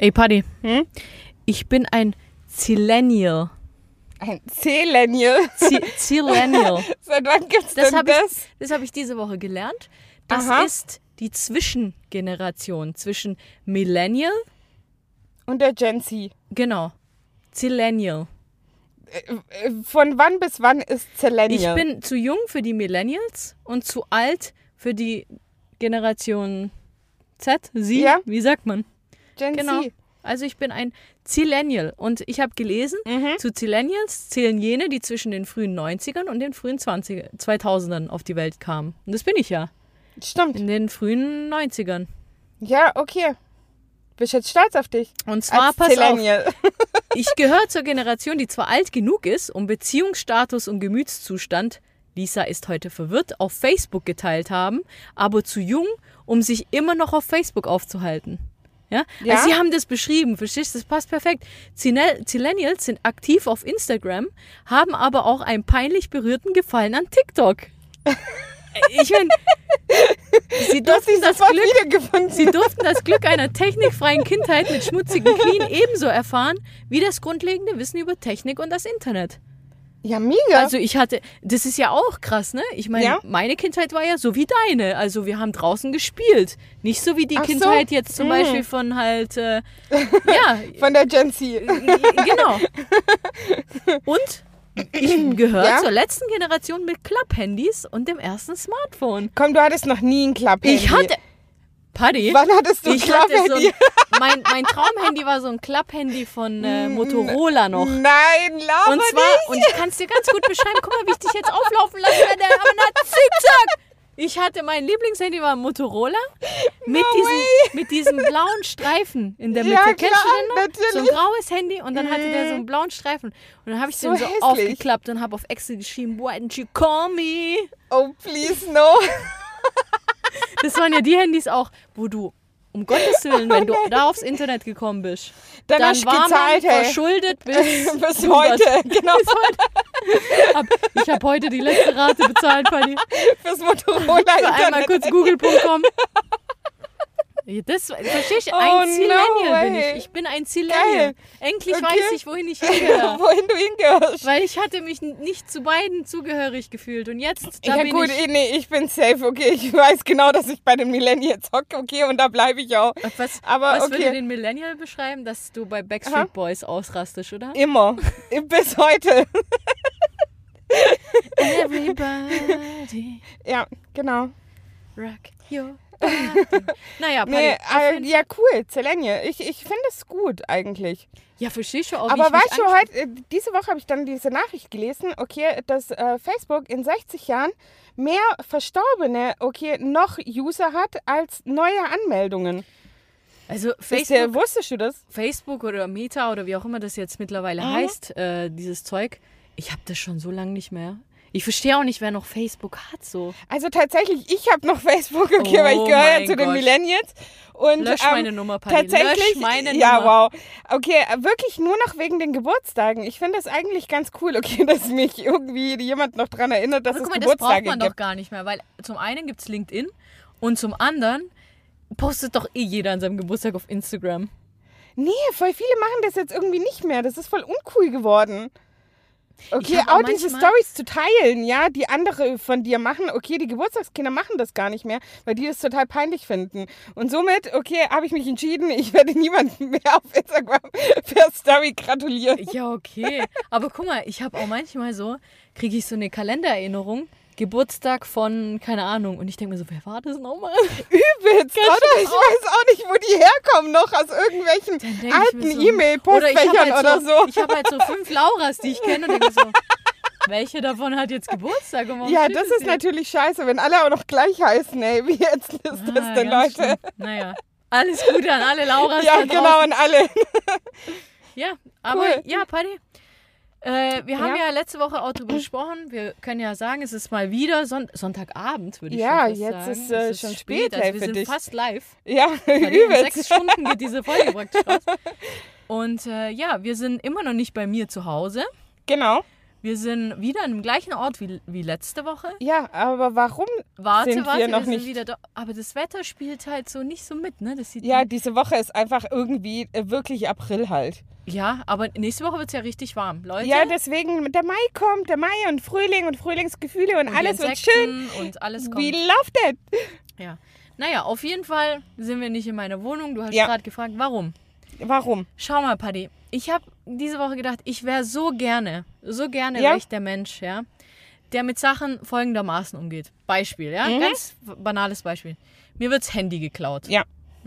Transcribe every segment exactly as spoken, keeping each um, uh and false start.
Ey, Paddy, Hm? ich bin ein Zillennial. Ein Zillennial. Z- Zillennial. Seit wann gibt's Das denn habe das? ich, das hab ich diese Woche gelernt. Das Aha. ist die Zwischengeneration zwischen Millennial, Und der Gen Z. genau, Zillennial. Äh, äh, Von wann bis wann ist Ich Zillennial? bin zu jung für die Millennials und zu alt für die Generation Z, Sie, Ja. wie sagt man? Gen Genau. Z. Also ich bin ein Zillennial und ich habe gelesen, Mhm. zu Zillennials zählen jene, die zwischen den frühen neunzigern und den frühen zwanzigern, zweitausendern auf die Welt kamen. Und das bin ich ja, Stimmt. in den frühen neunzigern. Ja, okay. Bist jetzt stolz auf dich. Und zwar, Als pass auf, Zillennial. ich gehöre zur Generation, die zwar alt genug ist, um Beziehungsstatus und Gemütszustand, Lisa ist heute verwirrt, auf Facebook geteilt haben, aber zu jung, um sich immer noch auf Facebook aufzuhalten. Ja? Ja? Also sie haben das beschrieben, verstehst du? Das passt perfekt. Zine- Zillennials sind aktiv auf Instagram, haben aber auch einen peinlich berührten Gefallen an TikTok. Ich meine, sie Du hast dich durften das sofort Glück wiedergefunden. Sie durften das Glück einer technikfreien Kindheit mit schmutzigen Knien ebenso erfahren wie das grundlegende Wissen über Technik und das Internet. Ja, mega. Also ich hatte, das ist ja auch krass, ne? Ich meine, Ja. meine Kindheit war ja so wie deine. Also wir haben draußen gespielt. Nicht so wie die Ach so. Kindheit jetzt zum Mhm. Beispiel von halt, äh, ja, Von der Gen Z. genau. Und ich gehöre Ja? zur letzten Generation mit Klapphandys und dem ersten Smartphone. Komm, du hattest noch nie ein Klapphandy. Ich hatte, Paddy, Wann hattest du ein ich hatte so Klapphandy? ein, mein, mein Traumhandy war so ein Klapphandy von äh, Motorola noch. Nein, laber Und zwar, nicht. und ich kann es dir ganz gut beschreiben, guck mal, wie ich dich jetzt auflaufen lasse, wenn der aber na, zickzack. Ich hatte, mein Lieblingshandy war ein Motorola mit, No diesem, way. mit diesem blauen Streifen in der Mitte. Ja, Kennst klar, du den noch? So ein natürlich. graues Handy und dann hatte der so einen blauen Streifen. Und dann habe ich So den so hässlich. aufgeklappt und habe auf Excel geschrieben, why didn't you call me? Oh, please, no. Das waren ja die Handys auch, wo du, um Gottes Willen, wenn du da aufs Internet gekommen bist, Dann dann hast du war gezahlt, man hey. verschuldet bis, Bis hundert. heute, genau. Bis heute. Hab, ich habe heute die letzte Rate bezahlt, Fanny. Fürs Motorola Für einmal Internet. kurz google punkt com. Das verstehst du? Oh, Ein no Zillennial bin way. ich. Ich bin ein Zillennial. Geil. Endlich Okay. weiß ich, wohin ich hingehöre. Wohin du hingehörst. Weil ich hatte mich n- nicht zu beiden zugehörig gefühlt. Und jetzt, da Ja bin gut, ich... eh, nee, ich bin safe, okay. Ich weiß genau, dass ich bei den Millennials hocke, okay, und da bleibe ich auch. Was, Aber was okay. würde den Millennial beschreiben? Dass du bei Backstreet Aha. Boys ausrastest, oder? Immer. Bis heute. Everybody Ja, genau. rock your body. Naja, Nee, Paddy, auf äh, jeden- ja, cool, Zillennial. Ich, ich finde es gut eigentlich. ja, verstehst du auch, wie Aber ich mich weißt du, ange- heute, äh, diese Woche habe ich dann diese Nachricht gelesen, okay, dass äh, Facebook in sechzig Jahren mehr Verstorbene, okay, noch User hat als neue Anmeldungen. Also Facebook, Facebook, wusstest du das? Facebook oder Meta oder wie auch immer das jetzt mittlerweile Mhm. heißt, äh, dieses Zeug, ich habe das schon so lange nicht mehr. Ich verstehe auch nicht, wer noch Facebook hat so. Also tatsächlich, ich habe noch Facebook, okay, Oh weil ich gehöre ja mein zu den Gott. Millennials. Und, Lösch ähm, meine Nummer, Paddy. Tatsächlich, Lösch meine ja, Nummer. wow. Okay, äh, wirklich nur noch wegen den Geburtstagen. Ich finde das eigentlich ganz cool, okay, dass mich irgendwie jemand noch dran erinnert, dass Aber es guck mal, das braucht Geburtstage man doch gibt. gar nicht mehr, weil zum einen gibt es LinkedIn und zum anderen postet doch eh jeder an seinem Geburtstag auf Instagram. Nee, voll viele machen das jetzt irgendwie nicht mehr. Das ist voll uncool geworden. Okay, hab auch, auch diese manchmal- Stories zu teilen, ja, die andere von dir machen. Okay, die Geburtstagskinder machen das gar nicht mehr, weil die das total peinlich finden. Und somit, okay, habe ich mich entschieden, ich werde niemandem mehr auf Instagram per Story gratulieren. Ja, okay. Aber guck mal, ich habe auch manchmal so, kriege ich so eine Kalendererinnerung, Geburtstag von, keine Ahnung. Und ich denke mir so, wer war das nochmal? Übelst, oder? Ich weiß auch nicht, wo die herkommen noch, aus irgendwelchen Dann denk ich alten mir so, E-Mail-Postfächern oder, ich hab oder halt so. Ich habe halt so fünf Lauras, die ich kenne und denke mir so, welche davon hat jetzt Geburtstag? Und warum Ja, steht das hier? ist natürlich scheiße, wenn alle auch noch gleich heißen, ey. Wie jetzt ist das Ah, denn, ganz Leute? schlimm. Naja, alles Gute an alle Lauras Ja, da genau, draußen. und alle. Ja, aber Cool. ja, Paddy. Äh, wir haben Ja. ja letzte Woche auch drüber gesprochen. Wir können ja sagen, es ist mal wieder Son Sonntagabend, würde ich Ja, schon fast jetzt sagen. ist, äh, es schon ist spät, Also hey, wir für sind dich. fast live. Ja, Paddy, in übelst. sechs Stunden geht diese Folge praktisch raus. Und äh, ja, wir sind immer noch nicht bei mir zu Hause. Genau. Wir sind wieder an dem gleichen Ort wie, wie letzte Woche. Ja, aber warum Warte, sind warte, wir noch wir sind nicht? wieder da. Aber das Wetter spielt halt so nicht so mit, ne? Das sieht Ja, diese Woche ist einfach irgendwie äh, wirklich April halt. ja, aber nächste Woche wird es ja richtig warm, Leute. Ja, deswegen, der Mai kommt, der Mai und Frühling und Frühlingsgefühle und, Und alles die wird schön. Insekten und alles kommt. Wie läuft das? Ja. Naja, auf jeden Fall sind wir nicht in meiner Wohnung. Du hast Ja. gerade gefragt, warum? Warum? Schau mal, Paddy, ich habe diese Woche gedacht, ich wäre so gerne, so gerne Ja. wäre ich der Mensch, ja, der mit Sachen folgendermaßen umgeht. Beispiel, ja, Mhm. ganz banales Beispiel. Mir wirds Handy geklaut. Ja.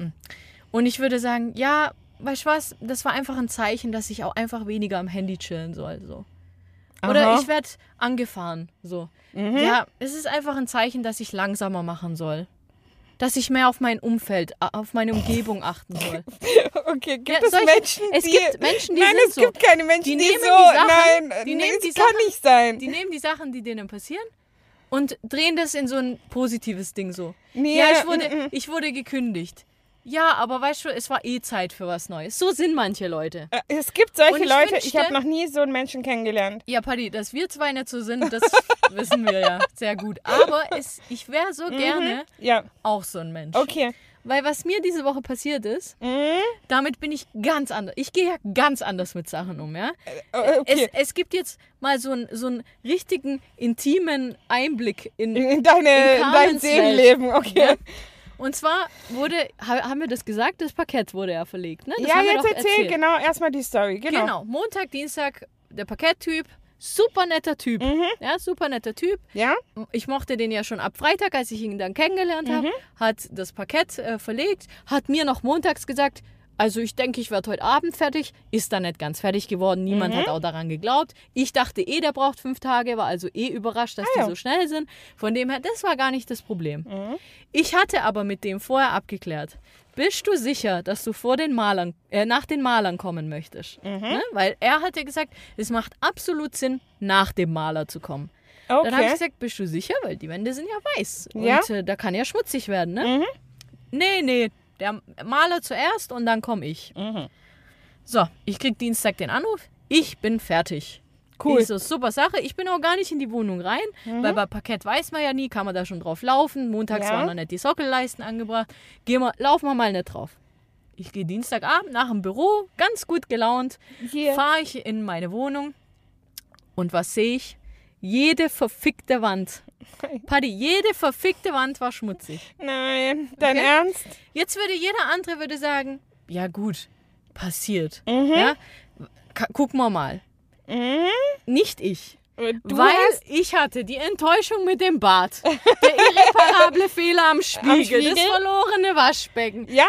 Und ich würde sagen, ja, weißt du was, das war einfach ein Zeichen, dass ich auch einfach weniger am Handy chillen soll, so. Oder Aha. ich werde angefahren, so. Mhm. Ja, es ist einfach ein Zeichen, dass ich langsamer machen soll. Dass ich mehr auf mein Umfeld, auf meine Umgebung achten soll. Okay, gibt Ja, es solche- Menschen, es die... gibt Menschen, die Nein, sind es so. gibt keine Menschen, Die die, nehmen so... die Sachen- nein, die nehmen das die kann Sachen- nicht sein. Die nehmen die Sachen, die denen passieren und drehen das in so ein positives Ding so. Nee, Ja, ich wurde, mm, mm. ich wurde gekündigt. Ja, aber weißt du, es war eh Zeit für was Neues. So sind manche Leute. Äh, Es gibt solche Und ich Leute, ich wünschte- habe noch nie so einen Menschen kennengelernt. Ja, Paddy, dass wir zwei nicht so sind, das wissen wir ja sehr gut. Aber es, ich wäre so gerne Ja, auch so ein Mensch. okay. Weil was mir diese Woche passiert ist, Mhm. damit bin ich ganz anders. Ich gehe ja ganz anders mit Sachen um, ja. Äh, okay. Es, es gibt jetzt mal so, ein, so einen richtigen, intimen Einblick in, In, deine, in in dein Carmens Seelenleben, okay. Ja. Und zwar wurde, ha- haben wir das gesagt, das Parkett wurde ja verlegt, ne? Das Ja, haben wir jetzt doch erzähl erzählt. genau erstmal die Story. Genau. Genau, Montag, Dienstag, der Parketttyp, super netter Typ. Mhm. Ja, super netter Typ. Ja? Ich mochte den ja schon ab Freitag, als ich ihn dann kennengelernt habe, hat das Parkett äh, verlegt, hat mir noch montags gesagt, also ich denke, ich werde heute Abend fertig, ist dann nicht ganz fertig geworden, niemand hat auch daran geglaubt. Ich dachte eh, der braucht fünf Tage, war also eh überrascht, dass Ah, die ja. so schnell sind. Von dem her, das war gar nicht das Problem. Ich hatte aber mit dem vorher abgeklärt, bist du sicher, dass du vor den Malern, äh, nach den Malern kommen möchtest? Ne? Weil er hatte gesagt, es macht absolut Sinn, nach dem Maler zu kommen. Dann habe ich Okay. gesagt, bist du sicher? Weil die Wände sind ja weiß. Ja. Und äh, da kann ja schmutzig werden, ne? Nee, nee, der Maler zuerst und dann komme ich. Mhm. So, ich krieg Dienstag den Anruf. Ich bin fertig. Cool. Ich so, super Sache. Ich bin auch gar nicht in die Wohnung rein, weil bei Parkett weiß man ja nie, kann man da schon drauf laufen. Montags Ja. waren noch nicht die Sockelleisten angebracht. Gehen wir, laufen wir mal nicht drauf. Ich gehe Dienstagabend nach dem Büro, ganz gut gelaunt, Hier. fahre ich in meine Wohnung und was sehe ich? Jede verfickte Wand. Paddy, jede verfickte Wand war schmutzig. Nein, dein Okay. Ernst? Jetzt würde jeder andere würde sagen, ja gut, passiert. Mhm. Ja? Ka- Gucken wir mal. Mhm. Nicht ich. Du weil hast... ich hatte die Enttäuschung mit dem Bad, der irreparable Fehler am Spiegel, Spiegel? das verlorene Waschbecken. Ja?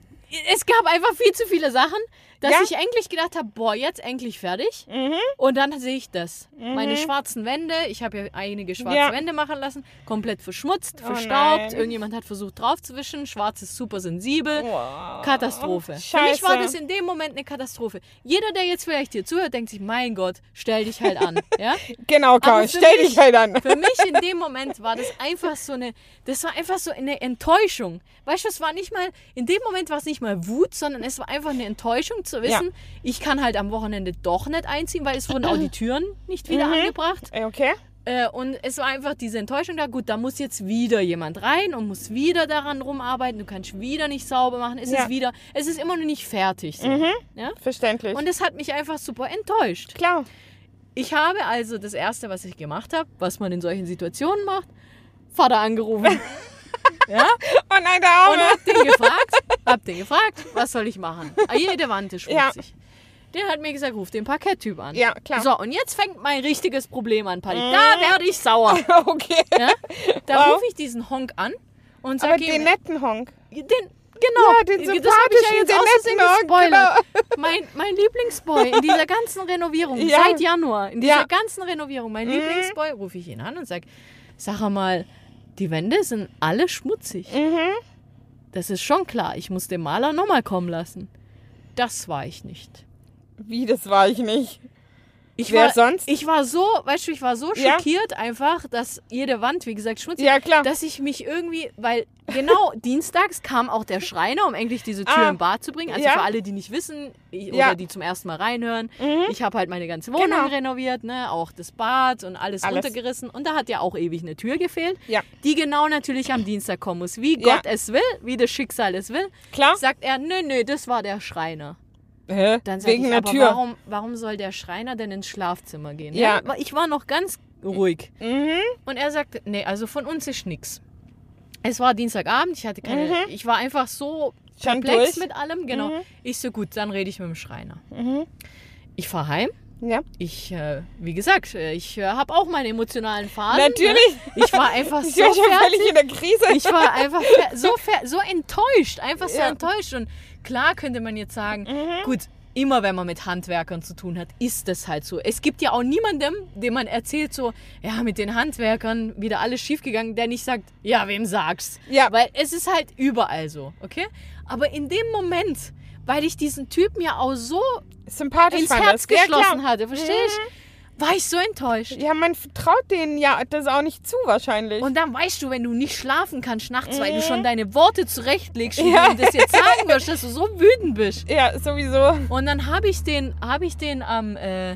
Es gab einfach viel zu viele Sachen, dass Ja. ich endlich gedacht habe, boah, jetzt endlich fertig. Mhm. Und dann sehe ich das. Meine schwarzen Wände, ich habe ja einige schwarze Ja. Wände machen lassen, komplett verschmutzt, Oh verstaubt. nein. Irgendjemand hat versucht draufzuwischen, schwarz ist super sensibel. Wow. Katastrophe. Für Scheiße. mich war das in dem Moment eine Katastrophe. Jeder, der jetzt vielleicht hier zuhört, denkt sich, mein Gott, stell dich halt an. Ja? Genau, Karl, Aber für stell mich- dich halt an. Für mich in dem Moment war das einfach so eine, das war einfach so eine Enttäuschung. Weißt du, es war nicht mal, in dem Moment war es nicht mal Wut, sondern es war einfach eine Enttäuschung zu wissen, ich kann halt am Wochenende doch nicht einziehen, weil es wurden auch die Türen nicht wieder Mhm. angebracht. Ey, Okay? Äh, und es war einfach diese Enttäuschung da, gut, da muss jetzt wieder jemand rein und muss wieder daran rumarbeiten, du kannst wieder nicht sauber machen, es Ja. ist wieder, es ist immer noch nicht fertig. So. Ja? Verständlich. Und das hat mich einfach super enttäuscht. Klar. Ich habe also das Erste, was ich gemacht habe, was man in solchen Situationen macht, Vater angerufen. Ja? Oh nein, der Arme. Und hab den gefragt, hab den gefragt, was soll ich machen? Ah, jede Wand ist Ja. schmutzig. Der hat mir gesagt, ruf den Parketttyp an. Ja, klar. So, und jetzt fängt mein richtiges Problem an, Paddy. Da werde ich sauer. Okay. Ja? Da Wow. rufe ich diesen Honk an und Aber sage den ihm, netten Honk. den, genau, Ja, den das habe ich sympathischen, ja jetzt den aus Versehen netten Honk, gespoilert. Mein, mein Lieblingsboy in dieser ganzen Renovierung, Ja. seit Januar, in dieser Ja. ganzen Renovierung, mein Mhm. Lieblingsboy, rufe ich ihn an und sage, sag mal, die Wände sind alle schmutzig. Mhm. Das ist schon klar, ich muss den Maler nochmal kommen lassen. Das war ich nicht. Wie, das war ich nicht. Ich Wer war, sonst? Ich war so, weißt du, ich war so Ja. schockiert einfach, dass jede Wand, wie gesagt, schmutzig, Ja, klar. dass ich mich irgendwie, weil genau dienstags kam auch der Schreiner, um endlich diese Tür Ah. im Bad zu bringen. Also Ja. für alle, die nicht wissen ich, Ja. oder die zum ersten Mal reinhören, Mhm. ich habe halt meine ganze Wohnung Genau. renoviert, ne, auch das Bad und alles, Alles. runtergerissen. Und da hat ja auch ewig eine Tür gefehlt, Ja. die genau natürlich am Dienstag kommen muss. Wie Ja. Gott es will, wie das Schicksal es will, Klar. sagt er, nö, nö, das war der Schreiner. Hä? Dann sag Wegen ich, der aber Tür. Warum, warum soll der Schreiner denn ins Schlafzimmer gehen? Ja. Ja, ich war noch ganz ruhig. Mhm. Und er sagte, nee, also von uns ist nix. Es war Dienstagabend, ich hatte keine, Mhm. ich war einfach so Schon perplex durch? mit allem, genau. Mhm. Ich so, gut, dann rede ich mit dem Schreiner. Mhm. Ich fahre heim. Ja. Ich, äh, wie gesagt, äh, ich äh, habe auch meine emotionalen Phasen. Natürlich. Ne? Ich war einfach Ich so war schon fertig. völlig in der Krise. Ich war einfach fer- so, fer- so enttäuscht, einfach so Ja. enttäuscht. Und klar könnte man jetzt sagen, Mhm. gut, immer wenn man mit Handwerkern zu tun hat, ist das halt so. Es gibt ja auch niemandem, dem man erzählt so, ja, mit den Handwerkern wieder alles schiefgegangen, der nicht sagt, ja, wem sagst? Ja. Weil es ist halt überall so, okay? Aber in dem Moment, weil ich diesen Typen ja auch so Sympathisch ins fand Herz das. Ja, geschlossen klar. hatte, verstehst du? War ich so enttäuscht. Ja, man traut denen ja das auch nicht zu wahrscheinlich. Und dann weißt du, wenn du nicht schlafen kannst nachts, weil du Mhm. schon deine Worte zurechtlegst, wie Ja. du das jetzt sagen wirst, dass du so wütend bist. ja, sowieso. Und dann habe ich den, habe ich den am, äh,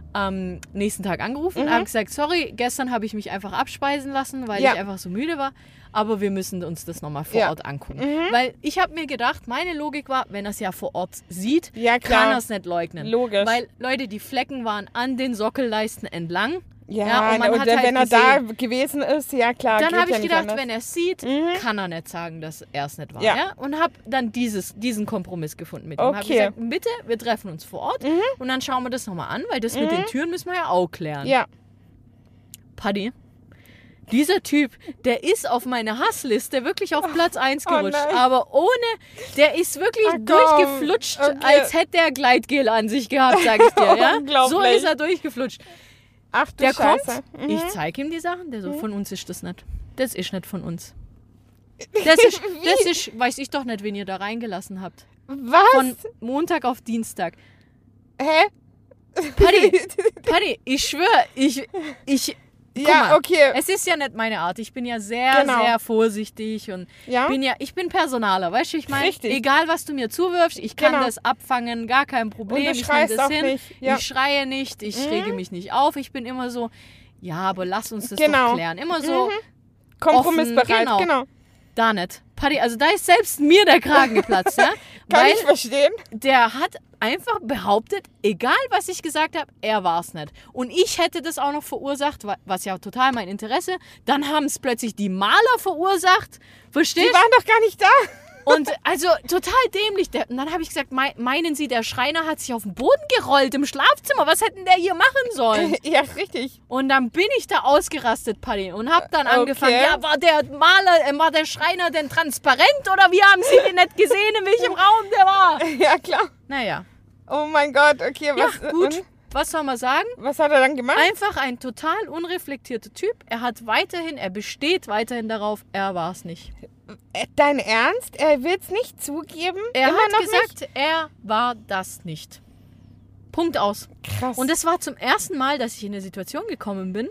am nächsten Tag angerufen und Mhm. habe gesagt, sorry, gestern habe ich mich einfach abspeisen lassen, weil Ja. ich einfach so müde war. Aber wir müssen uns das nochmal vor Ja. Ort angucken. Mhm. Weil ich habe mir gedacht, meine Logik war, wenn er es ja vor Ort sieht, Ja, klar. kann er es nicht leugnen. Logisch. Weil, Leute, die Flecken waren an den Sockelleisten entlang. Ja, Ja, und man und hat wenn halt er da gesehen- gewesen ist, ja klar. Dann geht habe ja ich nicht gedacht, anders. wenn er es sieht, Mhm. kann er nicht sagen, dass er es nicht war. Ja. Ja. Und habe dann dieses, diesen Kompromiss gefunden mit ihm. Habe Okay. gesagt, bitte, wir treffen uns vor Ort und dann schauen wir das nochmal an, weil das mit den Türen müssen wir ja auch klären. Ja. Paddy, dieser Typ, der ist auf meine Hassliste wirklich auf Platz eins oh gerutscht. nein. aber ohne, der ist wirklich Oh, komm. durchgeflutscht, Okay. als hätte er Gleitgel an sich gehabt, sage ich dir. Ja? Unglaublich. So ist er durchgeflutscht. Ach du Der Scheiße. kommt, Mhm. ich zeige ihm die Sachen, der so, von uns ist das nicht. Das ist nicht von uns. Das ist, das ist, weiß ich doch nicht, wen ihr da reingelassen habt. Was? Von Montag auf Dienstag. Hä? Paddy, Paddy, ich schwöre, ich, ich, guck Ja, mal, okay. es ist ja nicht meine Art. Ich bin ja sehr, Genau. sehr vorsichtig und Ja? bin ja, ich bin Personaler, weißt du, ich meine, Richtig. egal was du mir zuwirfst, ich kann Genau. das abfangen, gar kein Problem. Und du ich nehme schreist das auch hin, nicht, ja. ich schreie nicht, ich Mhm. rege mich nicht auf, ich bin immer so, ja, aber lass uns das Genau. doch klären. Immer so, Kompromissbereit, genau. genau. da nicht. Paddy, also da ist selbst mir der Kragen geplatzt, ja? Kann Weil ich verstehen. der hat einfach behauptet, egal was ich gesagt habe, er war es nicht. Und ich hätte das auch noch verursacht, wa- was ja total mein Interesse. Dann haben es plötzlich die Maler verursacht. Die Verstehst du? waren doch gar nicht da. Und also total dämlich. Der, und dann habe ich gesagt, mei- meinen Sie, der Schreiner hat sich auf den Boden gerollt im Schlafzimmer? Was hätten der hier machen sollen? Ja, richtig. Und dann bin ich da ausgerastet, Paddy, und hab dann angefangen, Okay. ja, war der Maler, äh, war der Schreiner denn transparent oder wie haben Sie den nicht gesehen, in welchem Raum der war? Ja, klar. Naja, Oh mein Gott, okay. ja, Was, gut, und was soll man sagen? was hat er dann gemacht? Einfach ein total unreflektierter Typ. Er hat weiterhin, er besteht weiterhin darauf, er war es nicht. Äh, Dein Ernst? Er will es nicht zugeben? Er Immer hat noch gesagt, er war das nicht. Punkt aus. nicht? Krass. Und es war zum ersten Mal, dass ich in eine Situation gekommen bin,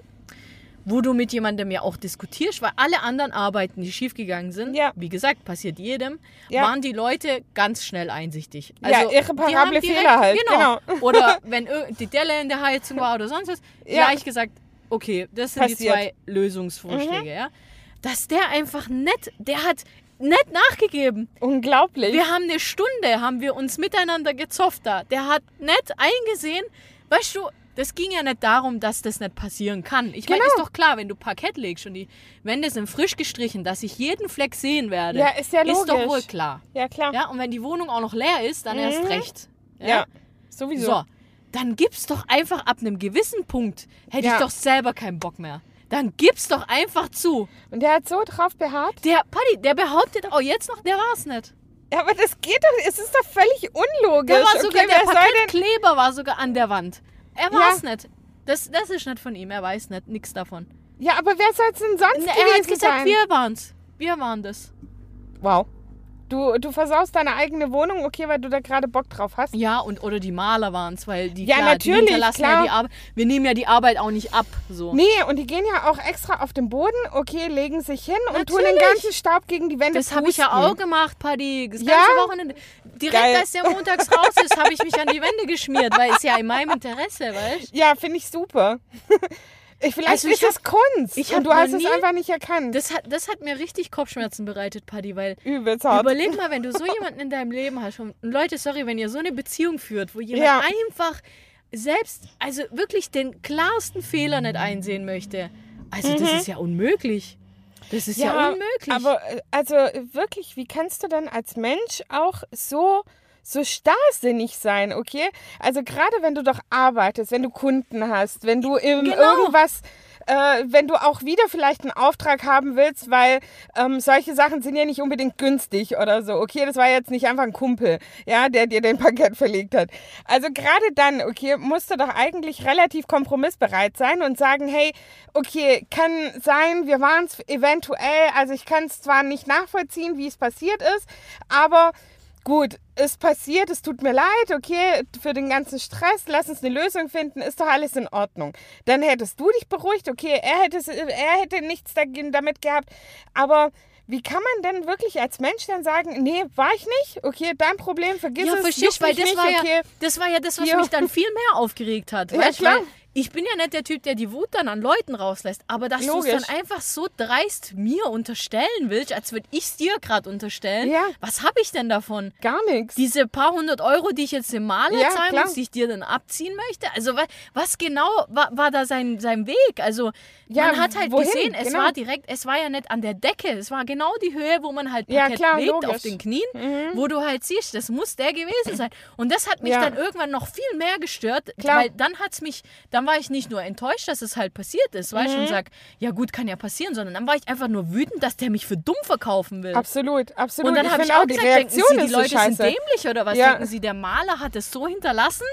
wo du mit jemandem ja auch diskutierst, weil alle anderen Arbeiten, die schiefgegangen sind, Ja. wie gesagt, passiert jedem, Ja. waren die Leute ganz schnell einsichtig. Ja, Also, irreparable die haben direkt- Fehler halt, Genau. genau. Oder wenn ir- die Delle in der Heizung war oder sonst was, Ja. gleich gesagt, okay, das sind die Passiert. zwei Lösungsvorschläge. Ja? Dass der einfach nett, der hat nett nachgegeben. Unglaublich. Wir haben eine Stunde, haben wir uns miteinander gezofft da. Der hat nett eingesehen, weißt du, das ging ja nicht darum, dass das nicht passieren kann. Ich meine, Genau. ist doch klar, wenn du Parkett legst und die Wände sind frisch gestrichen, dass ich jeden Fleck sehen werde. Ja, ist ja Ist doch logisch. wohl klar. Ja, klar. Ja, und wenn die Wohnung auch noch leer ist, dann erst Mhm. recht. Ja, sowieso. So, dann gib's doch einfach ab einem gewissen Punkt, hätte Ja. ich doch selber keinen Bock mehr. Dann gib's doch einfach zu. Und der hat so drauf beharrt? Der, Paddy, der behauptet auch jetzt noch, der war's nicht. Ja, aber das geht doch, es ist doch völlig unlogisch. Der war okay, sogar, wer der soll denn... Parkettkleber war sogar an der Wand. Er war's nicht. Das, das ist nicht von ihm, er weiß nicht, nix davon. Ja, aber wer soll es denn sonst Er hat gewesen gesagt, sein? wir waren's. Wir waren das. Wow. Du, du versaust deine eigene Wohnung, okay, weil du da gerade Bock drauf hast. Ja, und oder die Maler waren es, weil die, Ja, klar, natürlich, die hinterlassen klar. ja die Arbeit. Wir nehmen ja die Arbeit auch nicht ab. So. Nee, und die gehen ja auch extra auf den Boden, okay, legen sich hin und tun den Natürlich. ganzen Staub gegen die Wände Das habe ich ja pusten. auch gemacht, Paddy. Das ganze Ja? Wochenende. Direkt Geil. als der montags raus ist, habe ich mich an die Wände geschmiert, weil es ja in meinem Interesse, weißt du? Ja, finde ich super. Ich, vielleicht Also ich ist es Kunst ich und hab du hast noch es nie- einfach nicht erkannt. Das hat, das hat mir richtig Kopfschmerzen bereitet, Paddy, weil Übelst hart. überleg mal, wenn du so jemanden in deinem Leben hast. Und Leute, sorry, wenn ihr so eine Beziehung führt, wo jemand Ja. einfach selbst, also wirklich den klarsten Fehler nicht einsehen möchte. Also das ist ja unmöglich. Das ist ja, unmöglich. Aber äh, also äh, wirklich, wie kannst du dann als Mensch auch so so starrsinnig sein, okay? Also gerade wenn du doch arbeitest, wenn du Kunden hast, wenn du im Genau. irgendwas, äh, wenn du auch wieder vielleicht einen Auftrag haben willst, weil ähm, solche Sachen sind ja nicht unbedingt günstig oder so, okay? Das war jetzt nicht einfach ein Kumpel, ja, der dir den Paket verlegt hat. Also gerade dann, okay, musst du doch eigentlich relativ kompromissbereit sein und sagen, hey, okay, kann sein, wir waren es eventuell, also ich kann es zwar nicht nachvollziehen, wie es passiert ist, aber gut, es passiert, es tut mir leid, okay, für den ganzen Stress, lass uns eine Lösung finden, ist doch alles in Ordnung. Dann hättest du dich beruhigt, okay, er hätte, er hätte nichts damit gehabt, aber wie kann man denn wirklich als Mensch dann sagen, nee, war ich nicht, okay, dein Problem, vergiss ja, es, verstehe ich, juckt weil mich das nicht, war, ja, okay. das war ja das, was Ja. mich dann viel mehr aufgeregt hat. Ja, weißt, klar. weil ich bin ja nicht der Typ, der die Wut dann an Leuten rauslässt, aber dass du es Logisch. dann einfach so dreist mir unterstellen willst, als würde ich es dir gerade unterstellen, Ja. was habe ich denn davon? Gar nichts. Diese paar hundert Euro, die ich jetzt dem Maler Ja, zahlen klar. muss, die ich dir dann abziehen möchte? Also was, was genau war, war da sein, sein Weg? Also Ja, man hat halt wohin? gesehen, es Genau. war direkt, es war ja nicht an der Decke, es war genau die Höhe, wo man halt Ja, Parkett klar, legt logisch. auf den Knien, wo du halt siehst, das muss der gewesen sein. Und das hat mich Ja. dann irgendwann noch viel mehr gestört, Klar. weil dann hat's mich, dann war ich nicht nur enttäuscht, dass es halt passiert ist, weißt du, und sag, ja gut, kann ja passieren, sondern dann war ich einfach nur wütend, dass der mich für dumm verkaufen will. Absolut, absolut. Und dann ich habe ich finde auch die gesagt, denken Reaktion Sie, die ist so Leute sind scheiße. dämlich oder was? Ja. Denken Sie, der Maler hat es so hinterlassen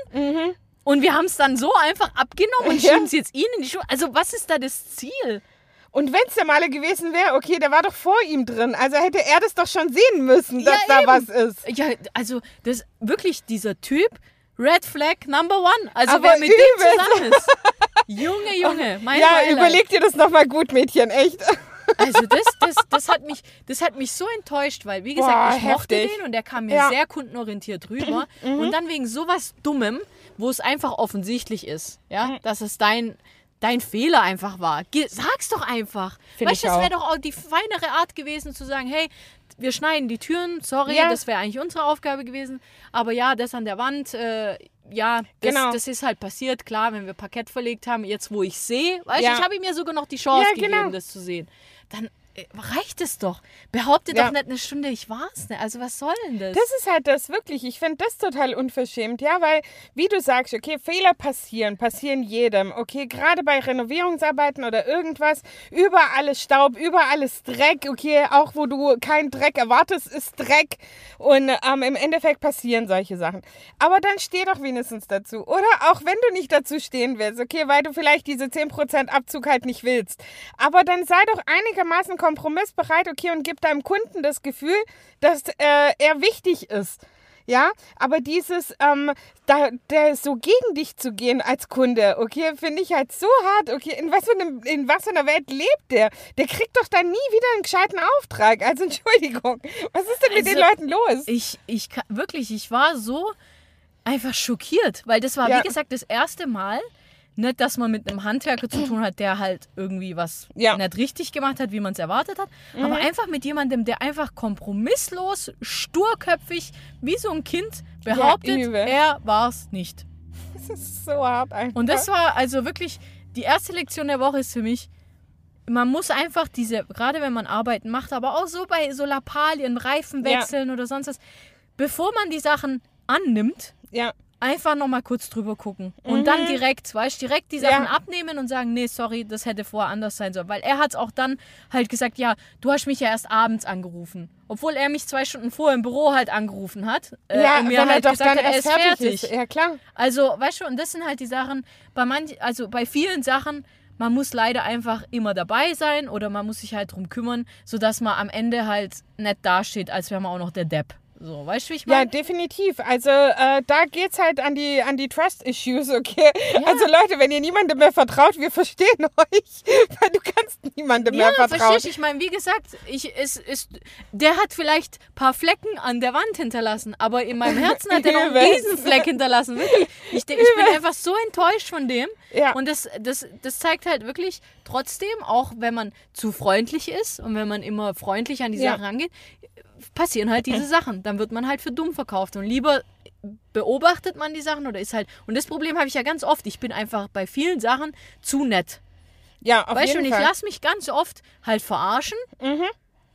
und wir haben es dann so einfach abgenommen und Ja. schieben es jetzt Ihnen in die Schuhe. Also was ist da das Ziel? Und wenn es der Maler gewesen wäre, okay, der war doch vor ihm drin. Also hätte er das doch schon sehen müssen, dass Ja, da eben. was ist. Ja, also das wirklich dieser Typ, Red Flag Number One. Also Aber wer mit übel. dem zusammen ist. Junge, Junge, mein Ja, Beileid. überleg dir das nochmal gut, Mädchen, echt. Also das, das, das, hat mich, das hat mich so enttäuscht, weil wie gesagt, Boah, ich mochte heftig. den und der kam mir Ja. sehr kundenorientiert rüber. Und dann wegen sowas Dummem, wo es einfach offensichtlich ist, ja, dass es dein, dein Fehler einfach war. Ge sag's doch einfach. Find Weißt du, ich das auch. wäre doch auch die feinere Art gewesen zu sagen, hey, wir schneiden die Türen, sorry, Ja. das wäre eigentlich unsere Aufgabe gewesen. Aber ja, das an der Wand, äh, ja, das, Genau. das ist halt passiert, klar, wenn wir Parkett verlegt haben, jetzt wo ich sehe, weißt du, Ja. ich habe ihm ja sogar noch die Chance Ja, gegeben, genau. das zu sehen. Dann äh, reicht es doch. Behaupte Ja. doch nicht eine Stunde, ich war's nicht. Also was soll denn das? Das ist halt das wirklich, ich finde das total unverschämt, ja, weil, wie du sagst, okay, Fehler passieren, passieren jedem, okay, gerade bei Renovierungsarbeiten oder irgendwas, überall ist Staub, überall ist Dreck, okay, auch wo du keinen Dreck erwartest, ist Dreck und ähm, im Endeffekt passieren solche Sachen. Aber dann steh doch wenigstens dazu, oder auch wenn du nicht dazu stehen willst, okay, weil du vielleicht diese zehn Prozent Abzug halt nicht willst, aber dann sei doch einigermaßen kompromissbereit, okay, und gib deinem Kunden das Gefühl, dass äh, er wichtig ist. Ja, aber dieses, ähm, da, der so gegen dich zu gehen als Kunde, okay, finde ich halt so hart, okay, in was, für einem, in was für einer Welt lebt der? Der kriegt doch dann nie wieder einen gescheiten Auftrag, also Entschuldigung, was ist denn mit Also, den Leuten los? Ich, ich kann, wirklich, ich war so einfach schockiert, weil das war, Ja. wie gesagt, das erste Mal, nicht, dass man mit einem Handwerker zu tun hat, der halt irgendwie was Ja. nicht richtig gemacht hat, wie man es erwartet hat, aber einfach mit jemandem, der einfach kompromisslos, sturköpfig, wie so ein Kind behauptet, übel. er war es nicht. Das ist so hart einfach. Und das war also wirklich, die erste Lektion der Woche ist für mich, man muss einfach diese, gerade wenn man Arbeiten macht, aber auch so bei so Lappalien, Reifen Ja. wechseln oder sonst was, bevor man die Sachen annimmt, ja, einfach nochmal kurz drüber gucken. Und dann direkt, weißt du, direkt die Sachen Ja. abnehmen und sagen, nee, sorry, das hätte vorher anders sein sollen. Weil er hat es auch dann halt gesagt, ja, du hast mich ja erst abends angerufen. Obwohl er mich zwei Stunden vorher im Büro halt angerufen hat. Äh, ja, und mir wenn er halt doch gesagt dann hat, er erst ist fertig fertig. ist. Ja, klar. Also, weißt du, und das sind halt die Sachen, bei manch, also bei vielen Sachen man muss leider einfach immer dabei sein oder man muss sich halt drum kümmern, sodass man am Ende halt nicht dasteht, als wäre man auch noch der Depp. So, weißt du, wie ich meine? Ja, definitiv. Also äh, da geht's halt an die, an die Trust-Issues, okay? Ja. Also Leute, wenn ihr niemandem mehr vertraut, wir verstehen euch, weil du kannst niemandem ja, mehr vertrauen. Ja, verstehe ich. Ich meine, wie gesagt, ich, es, es, der hat vielleicht ein paar Flecken an der Wand hinterlassen, aber in meinem Herzen hat er noch einen Riesenfleck hinterlassen. Wirklich. Ich, ich bin einfach so enttäuscht von dem. Ja. Und das, das, das zeigt halt wirklich trotzdem, auch wenn man zu freundlich ist und wenn man immer freundlich an die ja. Sachen rangeht, passieren halt diese Sachen. Dann wird man halt für dumm verkauft. Und lieber beobachtet man die Sachen oder ist halt... Und das Problem habe ich ja ganz oft. Ich bin einfach bei vielen Sachen zu nett. Ja, auf weißt jeden du, Fall. Ich lasse mich ganz oft halt verarschen. Mhm.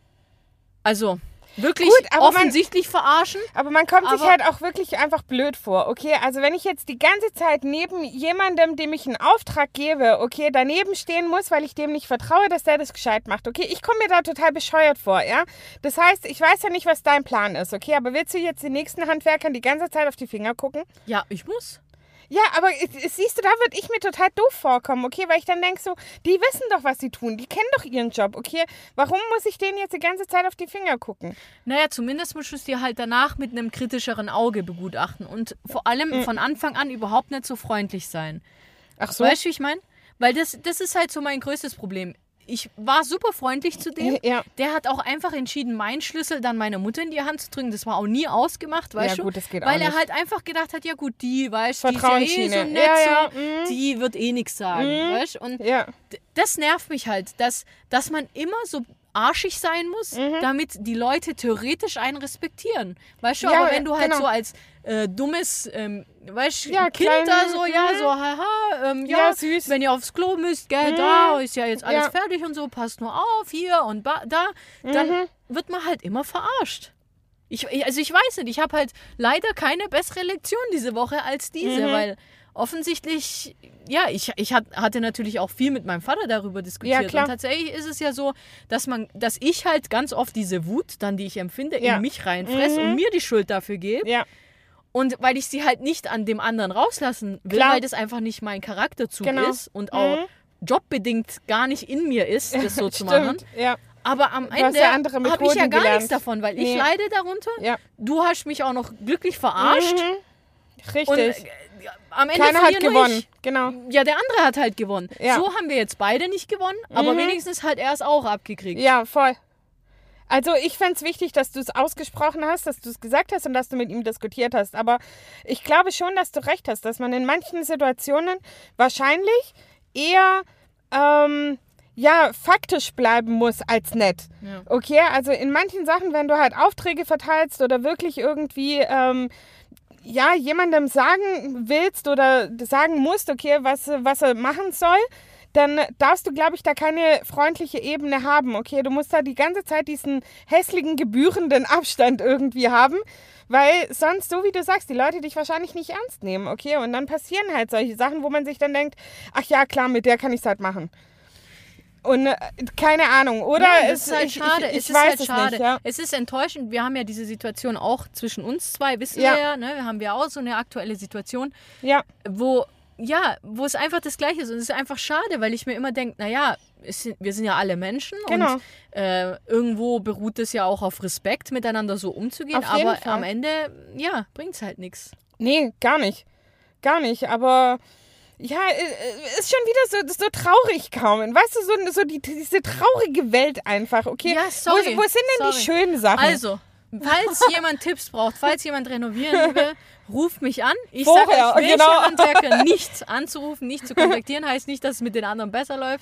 Also... Wirklich Gut, aber offensichtlich man, verarschen. Aber man kommt aber sich halt auch wirklich einfach blöd vor, okay? Also wenn ich jetzt die ganze Zeit neben jemandem, dem ich einen Auftrag gebe, okay, daneben stehen muss, weil ich dem nicht vertraue, dass der das gescheit macht, okay? Ich komme mir da total bescheuert vor, ja? Das heißt, ich weiß ja nicht, was dein Plan ist, okay? Aber willst du jetzt den nächsten Handwerkern die ganze Zeit auf die Finger gucken? Ja, ich muss. Ja, aber siehst du, da würde ich mir total doof vorkommen, okay? Weil ich dann denke so, die wissen doch, was sie tun. Die kennen doch ihren Job, okay? Warum muss ich denen jetzt die ganze Zeit auf die Finger gucken? Naja, zumindest musst du es dir halt danach mit einem kritischeren Auge begutachten. Und vor allem mhm. von Anfang an überhaupt nicht so freundlich sein. Ach so? Weißt du, wie ich meine? Weil das, das ist halt so mein größtes Problem. Ich war super freundlich zu dem. Ja. Der hat auch einfach entschieden, meinen Schlüssel dann meiner Mutter in die Hand zu drücken. Das war auch nie ausgemacht, weißt ja, du? Gut, das geht Weil auch er nicht. halt einfach gedacht hat, ja gut, die, weißt du, die ist ja eh so nett, ja, ja. so, Mhm. die wird eh nichts sagen, Mhm. weißt du? Und ja. d- das nervt mich halt, dass, dass man immer so arschig sein muss, Mhm. damit die Leute theoretisch einen respektieren. Weißt du, Ja, aber wenn du halt genau. so als äh, dummes, ähm, weißt du, Ja, Kind klein, da so, ja, mhm. so, haha, ähm, ja, Ja, süß. wenn ihr aufs Klo müsst, gell, Mhm. da ist ja jetzt alles Ja. fertig und so, passt nur auf, hier und ba- da, dann Mhm. wird man halt immer verarscht. Ich, ich- also ich weiß nicht, ich habe halt leider keine bessere Lektion diese Woche als diese, Mhm. weil offensichtlich, ja, ich, ich hat, hatte natürlich auch viel mit meinem Vater darüber diskutiert. Ja, klar. Und tatsächlich ist es ja so, dass man, dass ich halt ganz oft diese Wut, dann die ich empfinde, Ja. in mich reinfresse Mhm. und mir die Schuld dafür gebe. Ja. Und weil ich sie halt nicht an dem anderen rauslassen will, Klar. weil das einfach nicht mein Charakterzug Genau. ist und auch Mhm. jobbedingt gar nicht in mir ist, das so zu Stimmt. machen. Ja. Aber am Du hast Ende ja andere habe ich ja Methoden gar gelernt. nichts davon, weil ich Nee. leide darunter. Ja. Du hast mich auch noch glücklich verarscht. Mhm. Richtig. Und äh, am Ende Keiner hat verliere nur gewonnen. ich. Genau. Ja, der andere hat halt gewonnen. Ja. So haben wir jetzt beide nicht gewonnen, aber Mhm. wenigstens hat er es auch abgekriegt. Ja, voll. Also ich fände es wichtig, dass du es ausgesprochen hast, dass du es gesagt hast und dass du mit ihm diskutiert hast. Aber ich glaube schon, dass du recht hast, dass man in manchen Situationen wahrscheinlich eher ähm, ja, faktisch bleiben muss als nett. Ja. Okay, also in manchen Sachen, wenn du halt Aufträge verteilst oder wirklich irgendwie ähm, ja, jemandem sagen willst oder sagen musst, okay, was, was er machen soll, dann darfst du, glaube ich, da keine freundliche Ebene haben, okay? Du musst da die ganze Zeit diesen hässlichen, gebührenden Abstand irgendwie haben, weil sonst, so wie du sagst, die Leute dich wahrscheinlich nicht ernst nehmen, okay? Und dann passieren halt solche Sachen, wo man sich dann denkt, ach ja, klar, mit der kann ich es halt machen. Und äh, keine Ahnung, oder? Ja, das es, ist halt ich, schade. Ich, ich es ist weiß halt es schade. nicht, ja. Es ist enttäuschend. Wir haben ja diese Situation auch zwischen uns zwei, wissen Ja. wir ja. Ne? Wir haben ja auch so eine aktuelle Situation, Ja, wo, ja, wo es einfach das Gleiche ist. Und es ist einfach schade, weil ich mir immer denke, naja, es sind, wir sind ja alle Menschen Genau. und äh, irgendwo beruht es ja auch auf Respekt, miteinander so umzugehen. Auf jeden Aber Fall. am Ende, ja, bringt es halt nichts. nee, gar nicht. Gar nicht, aber ja, äh, ist schon wieder so, so traurig, Carmen. Weißt du, so, so die, diese traurige Welt einfach, okay? Ja, sorry. Wo, wo sind denn sorry. die schönen Sachen? Also, falls jemand Tipps braucht, falls jemand renovieren will, ruft mich an. Ich Vorher, sage euch, welche genau. Handwerker nicht anzurufen, nicht zu kontaktieren, heißt nicht, dass es mit den anderen besser läuft.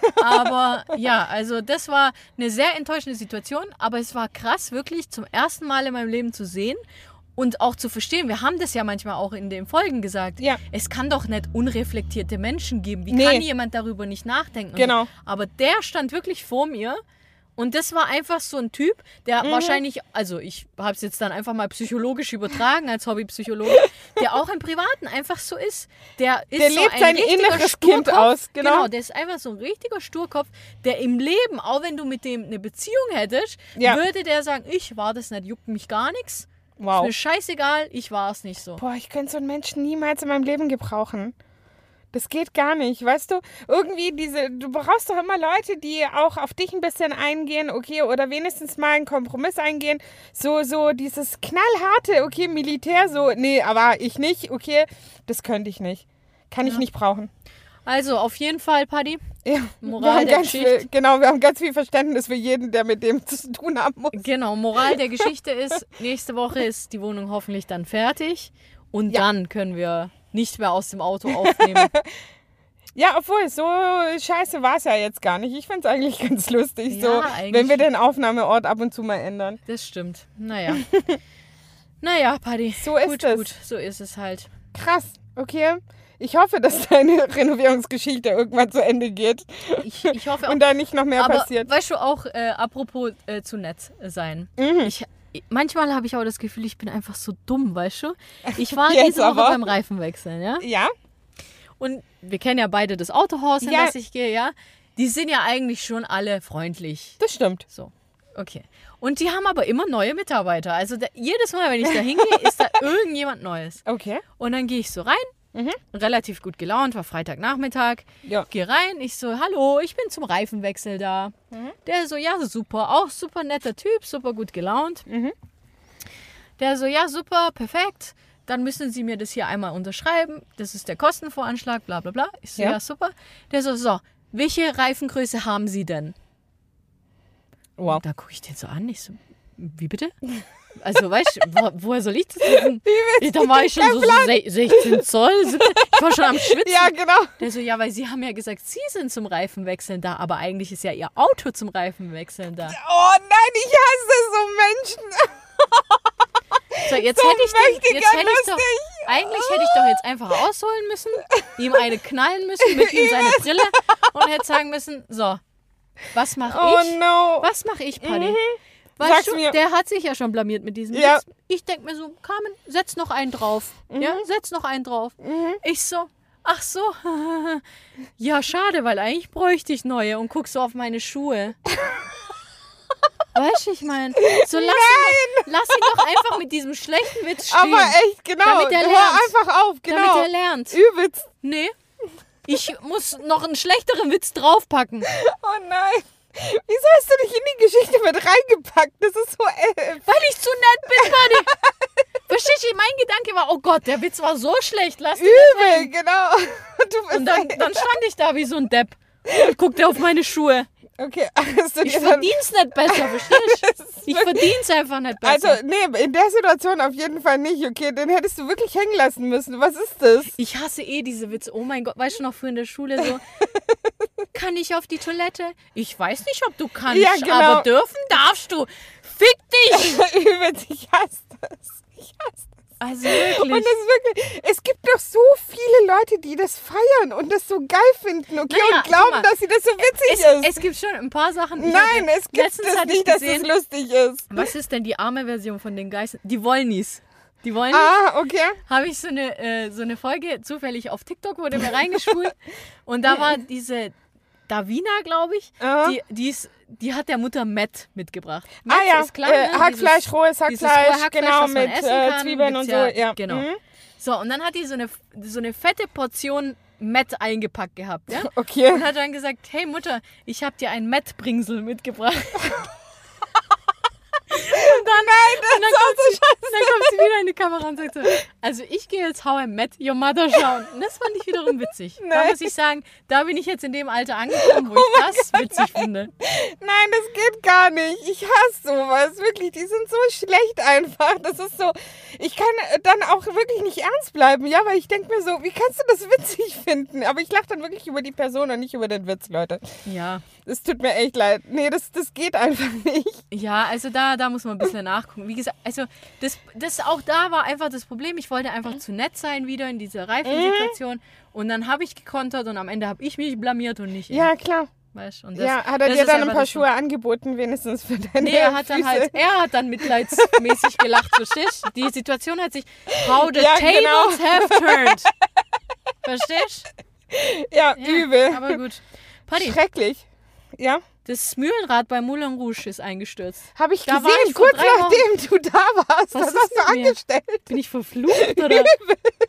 Aber ja, also das war eine sehr enttäuschende Situation, aber es war krass, wirklich zum ersten Mal in meinem Leben zu sehen und auch zu verstehen. Wir haben das ja manchmal auch in den Folgen gesagt. Ja. Es kann doch nicht unreflektierte Menschen geben. Wie Nee. kann jemand darüber nicht nachdenken? Und Genau. so. Aber der stand wirklich vor mir. Und das war einfach so ein Typ, der Mhm. wahrscheinlich, also ich habe es jetzt dann einfach mal psychologisch übertragen als Hobbypsychologe, der auch im Privaten einfach so ist. Der ist Der so lebt ein sein richtiger inneres Kind Sturkopf. aus, genau. Der ist einfach so ein richtiger Sturkopf, der im Leben, auch wenn du mit dem eine Beziehung hättest, Ja. würde der sagen, ich war das nicht, juckt mich gar nichts. Wow. Ist mir scheißegal, ich war es nicht so. Boah, ich könnte so einen Menschen niemals in meinem Leben gebrauchen. Das geht gar nicht, weißt du? Irgendwie diese, du brauchst doch immer Leute, die auch auf dich ein bisschen eingehen, okay, oder wenigstens mal einen Kompromiss eingehen. So, so dieses knallharte, okay, Militär, so, nee, aber ich nicht, okay, das könnte ich nicht. Kann ich Ja. nicht brauchen. Also auf jeden Fall, Paddy, Ja, wir Moral haben der ganz Geschichte. viel, genau, wir haben ganz viel Verständnis für jeden, der mit dem zu tun haben muss. Genau, Moral der Geschichte ist, nächste Woche ist die Wohnung hoffentlich dann fertig und Ja. dann können wir nicht mehr aus dem Auto aufnehmen. Ja, obwohl, so scheiße war es ja jetzt gar nicht. Ich finde es eigentlich ganz lustig, Ja, so, eigentlich- wenn wir den Aufnahmeort ab und zu mal ändern. Das stimmt. Naja. Naja, Paddy. So ist gut, es. gut, so ist es halt. Krass, okay. Ich hoffe, dass deine Renovierungsgeschichte irgendwann zu Ende geht Ich, ich hoffe auch. und da nicht noch mehr Aber passiert. weißt du auch, äh, apropos äh, zu nett sein. Mhm. Ich, manchmal habe ich auch das Gefühl, ich bin einfach so dumm, weißt du? Ich war Jetzt diese Woche aber. beim Reifenwechseln, ja? Ja? Und wir kennen ja beide das Autohaus, in Ja. das ich gehe, ja? Die sind ja eigentlich schon alle freundlich. Das stimmt. So, okay. Und die haben aber immer neue Mitarbeiter. Also da, jedes Mal, wenn ich da hingehe, ist da irgendjemand Neues. Okay. Und dann gehe ich so rein, Mhm. relativ gut gelaunt, war Freitagnachmittag. Ja. Geh rein, ich so, hallo, ich bin zum Reifenwechsel da. Mhm. Der so, ja, super, auch super netter Typ, super gut gelaunt. Mhm. Der so, ja, super, perfekt. Dann müssen Sie mir das hier einmal unterschreiben. Das ist der Kostenvoranschlag, bla bla bla. Ich so, Ja. ja, super. Der so, so, welche Reifengröße haben Sie denn? Wow. Und da gucke ich den so an, ich so, wie bitte? Also, weißt du, wo, woher soll ich das wissen? Ich, da war ich schon so, so se- sechzehn Zoll, siebzehn, ich war schon am Schwitzen. Ja, genau. Der so, ja, weil Sie haben ja gesagt, Sie sind zum Reifenwechseln da, aber eigentlich ist ja Ihr Auto zum Reifenwechseln da. Oh nein, ich hasse so Menschen. So, jetzt So hätte ich, den, mächtig jetzt hätte ich doch, lustig. eigentlich hätte ich doch jetzt einfach ausholen müssen, ihm eine knallen müssen, mit ihm seine Brille und hätte sagen müssen, so, was mache Oh ich? no. Was mache ich, Paddy? Mhm. Weißt Sag's du, mir. der hat sich ja schon blamiert mit diesem Ja. Witz. Ich denke mir so, Carmen, setz noch einen drauf. Ja, setz noch einen drauf. Ich so, ach so. Ja, schade, weil eigentlich bräuchte ich neue und guck so auf meine Schuhe. Weißt du, ich meine, so lass ihn, doch, lass ihn doch einfach mit diesem schlechten Witz stehen. Aber echt, genau. Damit er Hör lernt. einfach auf, genau. Damit er lernt. Übelst. Nee, ich muss noch einen schlechteren Witz draufpacken. Oh nein. Wieso hast du dich in die Geschichte mit reingepackt? Das ist so elf. Weil ich zu nett bin, Buddy. Verstehst du, mein Gedanke war, oh Gott, der Witz war so schlecht, lass ihn nicht Übel, genau. Du bist Und dann, dann stand ich da wie so ein Depp und guckte auf meine Schuhe. okay, hast du Ich dir dann, verdien's nicht besser, verstehst du? Ich verdien's einfach nicht besser. also, nee, in der Situation auf jeden Fall nicht, okay? Den hättest du wirklich hängen lassen müssen. Was ist das? Ich hasse eh diese Witze. Oh mein Gott, weißt du noch früher in der Schule so, kann ich auf die Toilette? Ich weiß nicht, ob du kannst, Ja, genau. aber dürfen darfst du. Fick dich! Übelst, ich hasse das. Ich hasse das. Also Und wirklich. das ist wirklich, es gibt doch so viele Leute, die das feiern und das so geil finden, okay? Naja, und glauben, guck mal, dass sie das so witzig Es, ist. es gibt schon ein paar Sachen. Ich Nein, hatte- es gibt letztens das hatte ich nicht, dass es gesehen, lustig ist. was ist denn die arme Version von den Geistern? Die Wollnies. Die Wollnies. Ah, okay. Habe ich so eine, äh, so eine Folge zufällig auf TikTok, wurde mir reingespult. Und da war diese Davina, glaube ich, Aha. die, die, ist, die hat der Mutter Met mitgebracht. Met Ah ja, ist klar, äh, ne? Hackfleisch, Dieses- rohes dieses Hackfleisch, rohe Hackfleisch, genau, was man mit essen äh, kann, Zwiebeln und gibt's so. Ja. Genau. Mhm. So, und dann hat die so eine, so eine fette Portion Met eingepackt gehabt, ja? Okay. Und hat dann gesagt, hey Mutter, ich habe dir ein Met-Bringsel mitgebracht. Und dann, Nein, das und dann, ist auch kommt so sie, dann kommt sie wieder in die Kamera und sagt so, also ich gehe jetzt How I Met Your Mother schauen. Und das fand ich wiederum witzig. Da Nein. muss ich sagen, da bin ich jetzt in dem Alter angekommen, wo ich das witzig finde. Nein, das geht gar nicht. Ich hasse sowas. Wirklich, die sind so schlecht einfach. Das ist so, ich kann äh, dann auch wirklich nicht ernst bleiben. Ja, weil ich denke mir so, wie kannst du das witzig finden? Aber ich lache dann wirklich über die Person und nicht über den Witz, Leute. Ja, Es tut mir echt leid. Nee, das, das geht einfach nicht. ja, also da, da muss man ein bisschen nachgucken. Wie gesagt, also das, das auch da war einfach das Problem. Ich wollte einfach zu nett sein wieder in dieser Reifensituation. Und dann habe ich gekontert und am Ende habe ich mich blamiert und nicht er. Ja, klar. Weißt, und das, Ja, hat er das dir ist dann ein einfach paar das- Schuhe angeboten, wenigstens für deine Nee, er hat dann Füße? halt, er hat dann mitleidsmäßig gelacht, verstehst du? Die Situation hat sich, how the Ja, tables genau. have turned. Verstehst Ja, du? übel. Aber gut. Paddy, Schrecklich. Ja, das Mühlenrad bei Moulin Rouge ist eingestürzt. habe ich Da war gesehen, ich vor kurz drei Wochen. nachdem du da warst. Was Was ist hast du mit mir? angestellt? Bin ich verflucht oder?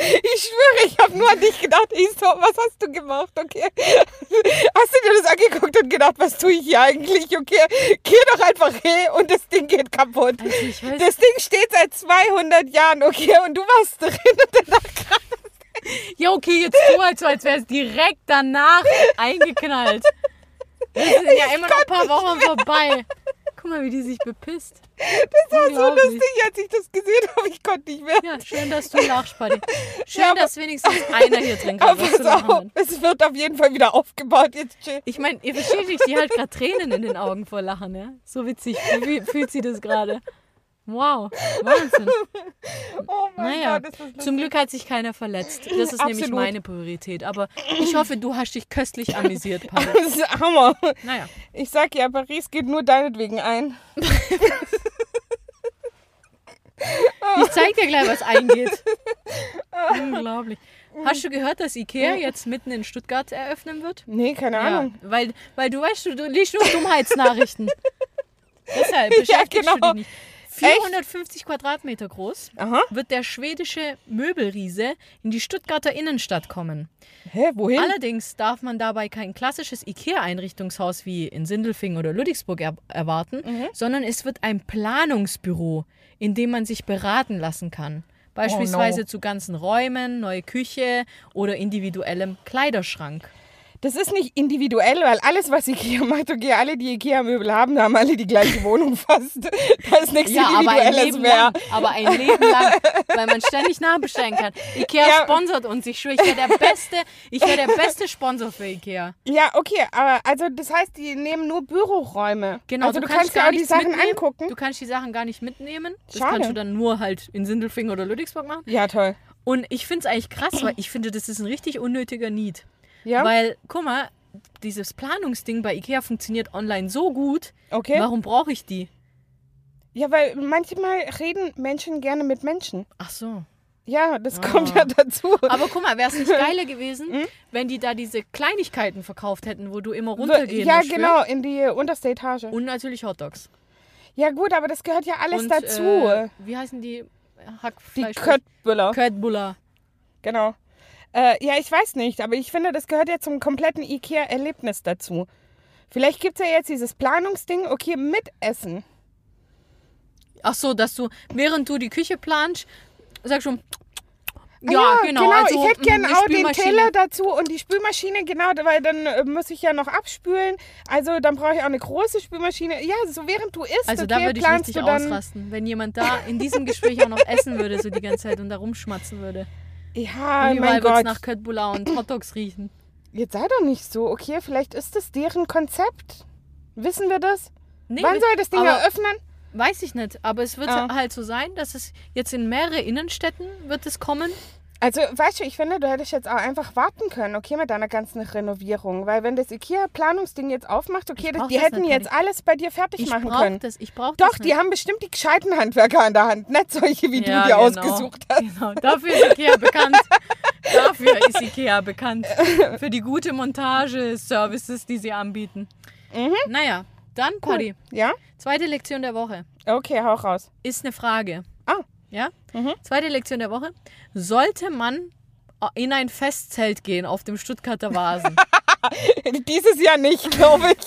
Ich schwöre, ich habe nur an dich gedacht. Ich so, was hast du gemacht, okay? Hast du dir das angeguckt und gedacht, was tue ich hier eigentlich, okay? Geh doch einfach hin und das Ding geht kaputt. Also ich weiß, Das Ding steht seit zweihundert Jahren, okay? Und du warst drin und danach gerade... ja, okay, jetzt tu halt so, als wäre es direkt danach eingeknallt. Das sind ja immer noch ein paar Wochen vorbei. Guck mal, wie die sich bepisst. Das war so Unglaublich. lustig, als ich das gesehen habe. Ich konnte nicht mehr. Ja, schön, dass du lachst, Buddy. Schön, Ja, aber- dass wenigstens einer hier drin kann. Aber was pass zu lachen auf, hat. es wird auf jeden Fall wieder aufgebaut. Jetzt chill. Ich meine, ihr versteht nicht, die hat gerade Tränen in den Augen vor Lachen, ja? So witzig wie fühlt sie das gerade. Wow, Wahnsinn. Oh mein Naja, Gott, ist das lustig. zum Glück hat sich keiner verletzt. Das ist nämlich Absolut. meine Priorität. Aber ich hoffe, du hast dich köstlich amüsiert, Paul. Das ist Hammer. Naja, Ich sag ja, Paris geht nur deinetwegen ein. ich zeig dir gleich, was eingeht. Unglaublich. Hast du gehört, dass Ikea jetzt mitten in Stuttgart eröffnen wird? Nee, keine Ja, Ahnung. weil, weil du weißt, du, du liest nur Dummheitsnachrichten. Deshalb beschäftigst genau. du dich nicht. vierhundertfünfzig Quadratmeter groß Aha. wird der schwedische Möbelriese in die Stuttgarter Innenstadt kommen. Hä, wohin? Allerdings darf man dabei kein klassisches Ikea-Einrichtungshaus wie in Sindelfingen oder Ludwigsburg er erwarten, Mhm. sondern es wird ein Planungsbüro, in dem man sich beraten lassen kann. Beispielsweise Oh no. zu ganzen Räumen, neue Küche oder individuellem Kleiderschrank. Das ist nicht individuell, weil alles, was Ikea macht, okay, alle, die Ikea-Möbel haben, haben alle die gleiche Wohnung fast. Da ist nichts Ja, aber ein Individuelles Leben mehr. lang. Aber ein Leben lang, weil man ständig nachbestellen kann. Ikea Ja. sponsert uns. Ich schwöre, ich wäre der beste, ich wäre der beste Sponsor für Ikea. Ja, okay, aber also das heißt, die nehmen nur Büroräume. Genau, also du, du, kannst, kannst ja gar auch die nichts Sachen mitnehmen. angucken. Du kannst die Sachen gar nicht mitnehmen. Das Schade. kannst du dann nur halt in Sindelfingen oder Ludwigsburg machen. Ja, toll. Und ich finde es eigentlich krass, weil ich finde, das ist ein richtig unnötiger Need. Ja, Weil, guck mal, dieses Planungsding bei Ikea funktioniert online so gut. okay. Warum brauche ich die? Ja, weil manchmal reden Menschen gerne mit Menschen. Ach so. Ja, das Ah. kommt ja dazu. Aber guck mal, wäre es nicht geiler gewesen, wenn die da diese Kleinigkeiten verkauft hätten, wo du immer runtergehen Ja, musst. für- genau, in die unterste Etage. Und natürlich Hotdogs. Ja gut, aber das gehört ja alles Und, dazu. Äh, wie heißen die? die Hackfleisch. Köttbüller. Köttbullar. Genau. Äh, ja, ich weiß nicht, aber ich finde, das gehört ja zum kompletten Ikea-Erlebnis dazu. Vielleicht gibt es ja jetzt dieses Planungsding, okay, mit Essen. Ach so, dass du, während du die Küche planst, sagst schon, Ah ja, genau. Also, ich hätte mm, gerne eine auch den Spülmaschine. Teller dazu und die Spülmaschine, genau, weil dann äh, muss ich ja noch abspülen. Also dann brauche ich auch eine große Spülmaschine. Ja, so während du isst, Also okay, da würde ich planst richtig du dann... ausrasten, wenn jemand da in diesem Gespräch auch noch essen würde, so die ganze Zeit und da rumschmatzen würde. Ja, Und überall mein würde es Gott. nach Köttbullar und Hotdogs riechen. Jetzt sei doch nicht so, okay? Vielleicht ist das deren Konzept. Wissen wir das? Nee, Wann wir- soll das Ding aber eröffnen? Weiß ich nicht, aber es wird Ah. halt so sein, dass es jetzt in mehrere Innenstädten wird es kommen. Also, weißt du, ich finde, du hättest jetzt auch einfach warten können, okay, mit deiner ganzen Renovierung. Weil wenn das IKEA-Planungsding jetzt aufmacht, okay, Ich das, brauch die das hätten nicht, jetzt Paddy. alles bei dir fertig Ich machen brauche können. das, ich brauche Doch, das die nicht. haben bestimmt die gescheiten Handwerker an der Hand, nicht solche, wie Ja, du dir genau. ausgesucht hast. Genau, dafür ist Ikea bekannt. Dafür ist Ikea bekannt. Für die gute Montage-Services, die sie anbieten. Mhm. Naja, dann, Paddy, Ja? zweite Lektion der Woche Okay, hau raus. ist eine Frage. Ah. Ja? Mhm. Zweite Lektion der Woche. Sollte man in ein Festzelt gehen auf dem Stuttgarter Vasen? Dieses Jahr nicht, glaube ich.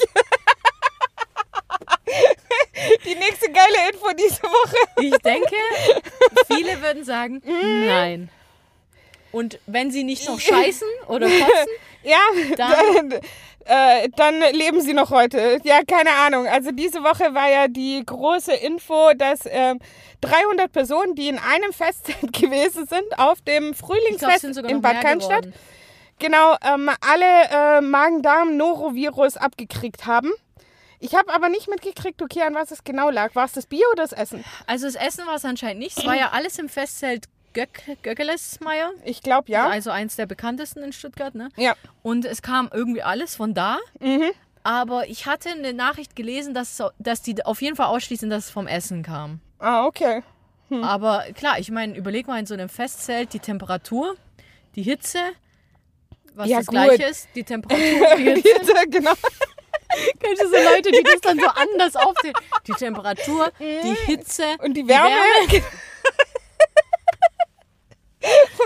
Die nächste geile Info diese Woche. Ich denke, viele würden sagen, nein. Und wenn sie nicht noch scheißen oder kotzen, Ja, Dann- dann, äh, dann leben sie noch heute. Ja, keine Ahnung. Also diese Woche war ja die große Info, dass ähm, dreihundert Personen, die in einem Festzelt gewesen sind, auf dem ich glaube, Frühlingsfest es sind sogar in noch Bad mehr Cannstatt, geworden. genau, ähm, alle äh, Magen-Darm-Norovirus abgekriegt haben. Ich habe aber nicht mitgekriegt, okay, an was es genau lag. War es das Bier oder das Essen? Also das Essen war es anscheinend nicht. Es war ja alles im Festzelt Göck Göckelesmeier. Ich glaube, ja. Also eins der bekanntesten in Stuttgart, ne? Ja. Und es kam irgendwie alles von da. Mhm. Aber ich hatte eine Nachricht gelesen, dass, es- dass die auf jeden Fall ausschließen, dass es vom Essen kam. Ah, okay. Aber klar, ich meine, überleg mal in so einem Festzelt die Temperatur, die Hitze, was Ja, das gut. Gleiche ist, die Temperatur, die Hitze. Bitte, genau. Kennst du so Leute, die das dann so anders aufzählen? Die Temperatur, die Hitze Und die Wärme.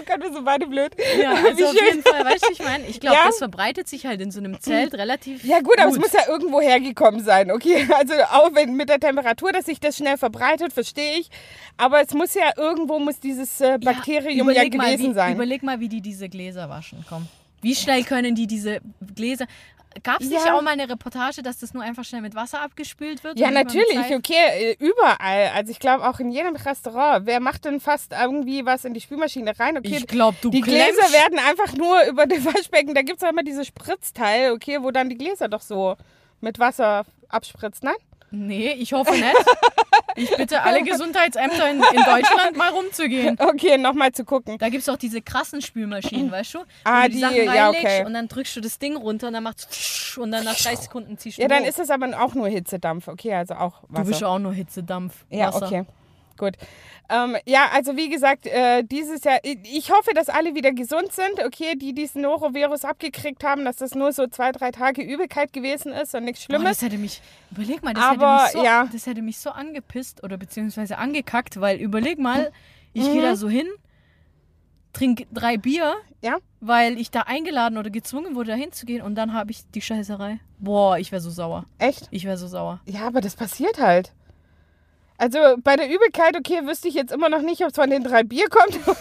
Gott, wir sind beide blöd. Ja, also Wie auf schön. jeden Fall, weißt du, ich meine, ich glaube, Ja. das verbreitet sich halt in so einem Zelt relativ Ja gut, aber gut. es muss ja irgendwo hergekommen sein, okay? Also auch wenn mit der Temperatur, dass sich das schnell verbreitet, verstehe ich. Aber es muss ja irgendwo, muss dieses äh, Bakterium ja, überleg mal, gewesen wie, sein. Überleg mal, wie die diese Gläser waschen, komm. Wie schnell können die diese Gläser... Gab es nicht Ja. auch mal eine Reportage, dass das nur einfach schnell mit Wasser abgespült wird? Ja, und nicht mal mit natürlich, Seife? okay, äh, überall. Also ich glaube auch in jedem Restaurant. Wer macht denn fast irgendwie was in die Spülmaschine rein? Okay, Ich glaube, du die klemmst- Gläser werden einfach nur über den Waschbecken, da gibt es immer dieses Spritzteil, okay, wo dann die Gläser doch so mit Wasser abspritzt, nein? Nee, ich hoffe nicht. Ich bitte alle Gesundheitsämter in, in Deutschland mal rumzugehen. Okay, nochmal zu gucken. Da gibt es auch diese krassen Spülmaschinen, weißt du? Wo Ah, du die, die- Sachen ja, reinlegst okay. und dann drückst du das Ding runter und dann macht's und dann nach dreißig Sekunden ziehst du Ja, dann hoch. ist es aber auch nur Hitzedampf, okay, also auch Wasser. Du bist auch nur Hitzedampf. Ja, Wasser. okay. Gut. Ähm, ja, also wie gesagt, äh, dieses Jahr, ich, ich hoffe, dass alle wieder gesund sind, okay, die diesen Norovirus abgekriegt haben, dass das nur so zwei, drei Tage Übelkeit gewesen ist und nichts Boah, Schlimmes. das hätte mich, überleg mal, das, Aber, hätte mich so, ja. das hätte mich so angepisst oder beziehungsweise angekackt, weil überleg mal, ich Mhm. gehe da so hin, trinke drei Bier, Ja? weil ich da eingeladen oder gezwungen wurde, da hinzugehen und dann habe ich die Scheißerei. Boah, ich wäre so sauer. Echt? Ich wäre so sauer. Ja, aber das passiert halt. Also bei der Übelkeit, okay, wüsste ich jetzt immer noch nicht, ob es von den drei Bier kommt oder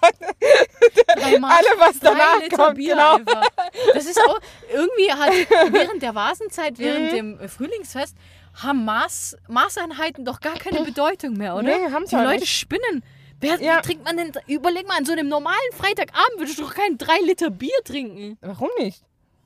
von Dreimal alle, was drei danach Liter kommt. Bier Genau. einfach. Das ist auch, irgendwie hat während der Vasenzeit, während Mhm. dem Frühlingsfest, haben Maß, Maßeinheiten doch gar keine Bedeutung mehr, oder? Nee, haben's Die auch Leute nicht. spinnen. Wer, Ja. Wie trinkt man denn, überleg mal, an so einem normalen Freitagabend würdest du doch kein drei Liter Bier trinken. Warum nicht?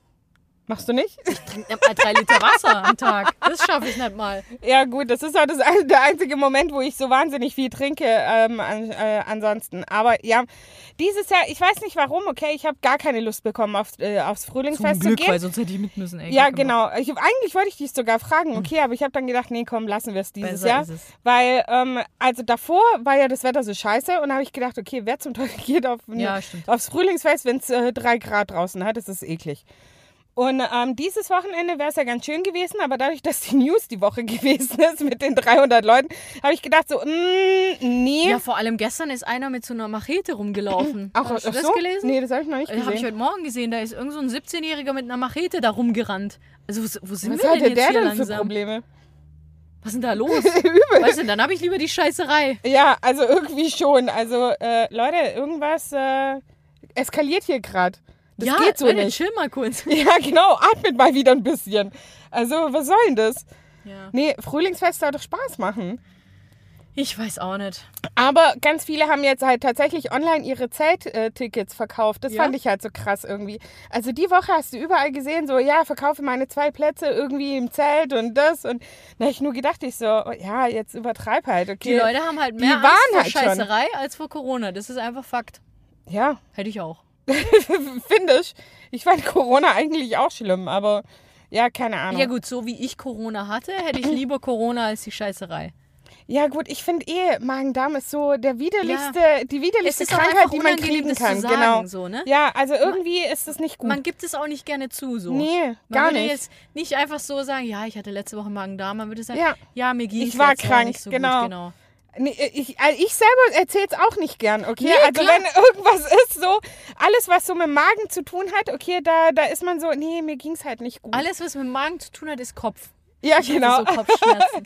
Machst du nicht? Trink nicht mal drei Liter Wasser am Tag. Das schaffe ich nicht mal. Ja gut, das ist auch das, ein- der einzige Moment, wo ich so wahnsinnig viel trinke ähm, an, äh, ansonsten. Aber ja, dieses Jahr, ich weiß nicht warum, okay, ich habe gar keine Lust bekommen, aufs, äh, aufs Frühlingsfest zu gehen. weil sonst hätte ich mit müssen. Ey, Ja, Kacke, Mann. genau. Ich, eigentlich wollte ich dich sogar fragen, okay, aber ich habe dann gedacht, nee, komm, lassen wir es dieses Besser Jahr. ist es. Weil, ähm, also davor war ja das Wetter so scheiße und da habe ich gedacht, okay, wer zum Teufel geht auf, Ja, stimmt. aufs Frühlingsfest, wenn es äh, drei Grad draußen hat, das ist eklig. Und ähm, dieses Wochenende wäre es ja ganz schön gewesen, aber dadurch, dass die News die Woche gewesen ist mit den dreihundert Leuten, habe ich gedacht so, mm, nee. Ja, vor allem gestern ist einer mit so einer Machete rumgelaufen. Auch, Hast du ach das so? gelesen? Nee, das habe ich noch nicht Das habe ich gesehen. heute Morgen gesehen. Da ist irgend so ein siebzehnjähriger mit einer Machete da rumgerannt. Also wo, wo sind Was wir hatte denn jetzt der hier denn für langsam? Probleme? Was ist denn da los? Übel. Weißt du, dann habe ich lieber die Scheißerei. Ja, also irgendwie schon. Also äh, Leute, irgendwas äh, eskaliert hier gerade. Das ja, geht so Leute, nicht. chill mal kurz. Ja, genau, atmet mal wieder ein bisschen. Also, was soll denn das? Ja. Nee, Frühlingsfest soll doch Spaß machen. Ich weiß auch nicht. Aber ganz viele haben jetzt halt tatsächlich online ihre Zelttickets verkauft. Das Ja? fand ich halt so krass irgendwie. Also die Woche hast du überall gesehen, so, ja, verkaufe meine zwei Plätze irgendwie im Zelt und das. Und da habe ich nur gedacht, ich so, oh, ja, jetzt übertreib halt, okay. Die Leute haben halt Die mehr waren Angst vor halt schon. Scheißerei als vor Corona. Das ist einfach Fakt. Ja, Hätte ich auch. finde ich. Ich fand Corona eigentlich auch schlimm, aber ja, keine Ahnung. Ja gut, so wie ich Corona hatte, hätte ich lieber Corona als die Scheißerei. Ja gut, ich finde eh, Magen-Darm ist so der widerlichste, die Es widerlichste ist auch Krankheit, einfach die man unangenehm, kriegen das kann. zu sagen, Genau. so, ne? Ja, also irgendwie ist das nicht gut. Man gibt es auch nicht gerne zu, so. nee, Man gar würde nicht. jetzt nicht einfach so sagen, ja, ich hatte letzte Woche Magen-Darm. Man würde sagen, Ja. ja, mir ging es Ich war letzte Woche krank, nicht so genau. gut. Genau. Nee, ich, also ich selber erzähle es auch nicht gern, okay? Nee, also klar. wenn irgendwas ist, so, alles was so mit dem Magen zu tun hat, okay, da, da ist man so, nee, mir ging es halt nicht gut. Alles, was mit dem Magen zu tun hat, ist Kopf. ja, Ich genau. hatte so Kopfschmerzen.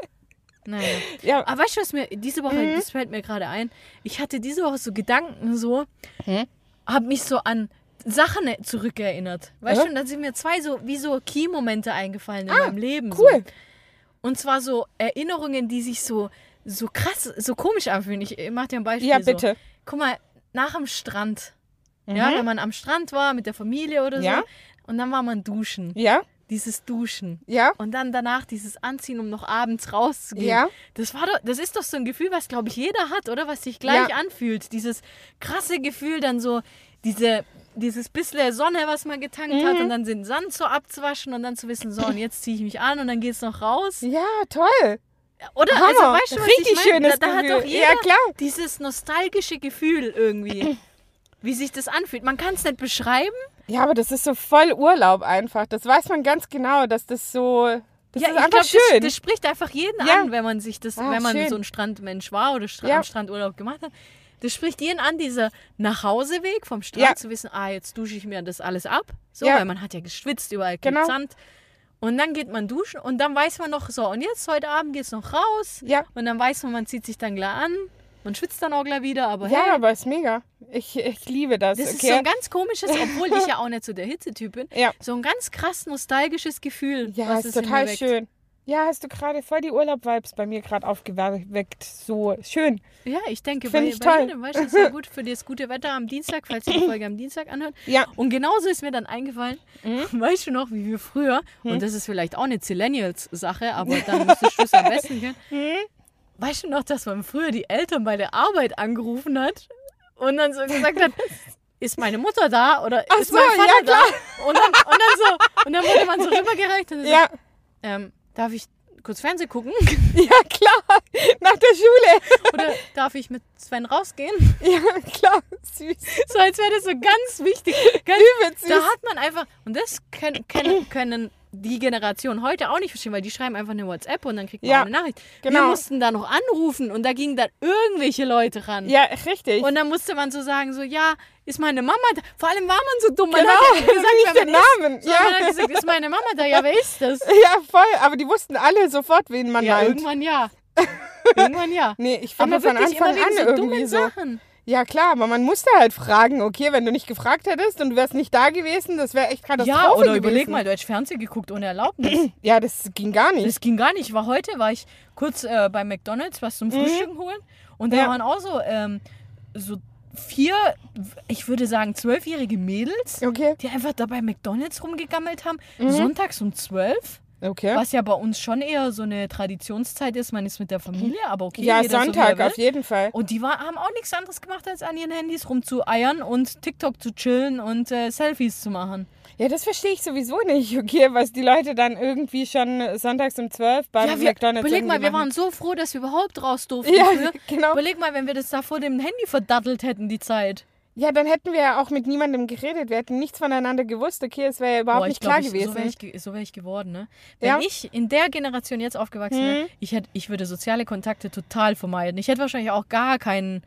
Naja. Ja. Aber weißt du, was mir diese Woche, Mhm. das fällt mir gerade ein, ich hatte diese Woche so Gedanken so, Hm? habe mich so an Sachen zurückerinnert. Weißt Ja. du, und dann sind mir zwei so, wie so Key-Momente eingefallen in Ah, meinem Leben. cool. So. Und zwar so Erinnerungen, die sich so, so krass, so komisch anfühlen. Ich, ich mach dir ein Beispiel. Ja, So. bitte. Guck mal, nach dem Strand. Ja, Mhm. wenn man am Strand war mit der Familie oder Ja. so. Und dann war man duschen. Ja, Dieses Duschen. ja, Und dann danach dieses Anziehen, um noch abends rauszugehen. Ja. Das war doch, das ist doch so ein Gefühl, was, glaube ich, jeder hat, oder? Was sich gleich Ja. anfühlt. Dieses krasse Gefühl, dann so diese, dieses bisschen Sonne, was man getankt hat, Mhm. und dann den Sand so abzuwaschen und dann zu wissen, so, und jetzt ziehe ich mich an und dann geht's noch raus. ja, toll. Oder? Hammer. Also, weißt du, was Richtig ich meine? schönes Da, da hat Gefühl. doch jeder Ja, klar. dieses nostalgische Gefühl irgendwie, wie sich das anfühlt. Man kann es nicht beschreiben. Ja, aber das ist so voll Urlaub einfach. Das weiß man ganz genau, dass das so, das Ja, ist ich einfach glaub, schön. Das, das spricht einfach jeden Ja. an, wenn man sich das, Ah, wenn man schön. so ein Strandmensch war oder Stra Ja. am Strand Urlaub gemacht hat. Das spricht jeden an, dieser Nachhauseweg vom Strand, Ja. zu wissen, ah, jetzt dusche ich mir das alles ab. So, Ja. weil man hat ja geschwitzt, überall klebt Genau. Sand. Und dann geht man duschen und dann weiß man noch, so, und jetzt heute Abend geht's noch raus. Ja. Und dann weiß man, man zieht sich dann gleich an. Man schwitzt dann auch gleich wieder, aber Ja, hey, aber ist mega. Ich, ich liebe das. das ist okay? so ein ganz komisches, obwohl ich ja auch nicht so der Hitzetyp bin, Ja. so ein ganz krass nostalgisches Gefühl. Ja, was ist es in mir total weckt. schön. Ja, hast du gerade voll die Urlaub-Vibes bei mir gerade aufgeweckt. So schön. Ja, ich denke, Find bei, ich bei toll. jedem, weißt du, ist ja gut für das gute Wetter am Dienstag, falls ihr die Folge am Dienstag anhört. Ja. Und genauso ist mir dann eingefallen, weißt du noch, wie wir früher, und das ist vielleicht auch eine Zillennials-Sache, aber dann müsstest du es am besten kennen. Weißt du noch, dass man früher die Eltern bei der Arbeit angerufen hat und dann so gesagt hat, ist meine Mutter da oder Ach ist so, mein Vater ja, klar. da? Und dann, und dann so, und dann wurde man so rübergereicht und so, Ja, ähm, darf ich kurz Fernsehen gucken? ja, klar. Nach der Schule. Oder darf ich mit Sven rausgehen? Ja, klar. Süß. So als wäre das so ganz wichtig. Ganz, Übelst süß. da hat man einfach, und das können, können, können die Generation heute auch nicht verstehen, weil die schreiben einfach eine WhatsApp und dann kriegt man Ja, auch eine Nachricht. Wir genau. mussten da noch anrufen und da gingen dann irgendwelche Leute ran. Ja, richtig. Und dann musste man so sagen, so, ja, ist meine Mama da? Vor allem war man so dumm. Man Genau, hat ja gesagt, nicht wer den man Namen. ist. So, Ja. Man hat gesagt, ist meine Mama da? Ja, wer ist das? Ja, voll. Aber die wussten alle sofort, wen man Ja, meint. irgendwann ja. Irgendwann ja. Nee, ich finde Aber von wirklich Anfang immer wegen an so irgendwie dummen so. Sachen. Ja, klar, aber man musste halt fragen, okay, wenn du nicht gefragt hättest und du wärst nicht da gewesen, das wäre echt Katastrophe Ja, oder gewesen. überleg mal, du hättest Fernsehen geguckt ohne Erlaubnis. Ja, das ging gar nicht. Das ging gar nicht. War heute, war ich kurz äh, bei McDonalds was zum Frühstücken holen und da Ja. waren auch so, ähm, so vier, ich würde sagen zwölfjährige Mädels, Okay, die einfach da bei McDonalds rumgegammelt haben, sonntags um zwölf, okay. was ja bei uns schon eher so eine Traditionszeit ist, man ist mit der Familie, aber okay, Ja, jeder so, wie Sonntag er auf will. jeden Fall. Und die war, haben auch nichts anderes gemacht, als an ihren Handys rumzueiern und TikTok zu chillen und äh, Selfies zu machen. Ja, das verstehe ich sowieso nicht, okay, was die Leute dann irgendwie schon sonntags um zwölf beim Ja, wir, McDonalds überleg mal, irgendwie wir machen. waren so froh, dass wir überhaupt raus durften. Ja, früher. genau. Überleg mal, wenn wir das da vor dem Handy verdattelt hätten, die Zeit. Ja, dann hätten wir ja auch mit niemandem geredet. Wir hätten nichts voneinander gewusst. Okay, es wäre ja überhaupt Boah, nicht ich glaub, klar ich, gewesen. So wäre ich, ge- so wär ich geworden, ne? Wenn Ja. ich in der Generation jetzt aufgewachsen wäre, ich, hätt, ich würde soziale Kontakte total vermeiden. Ich hätte wahrscheinlich auch gar keinen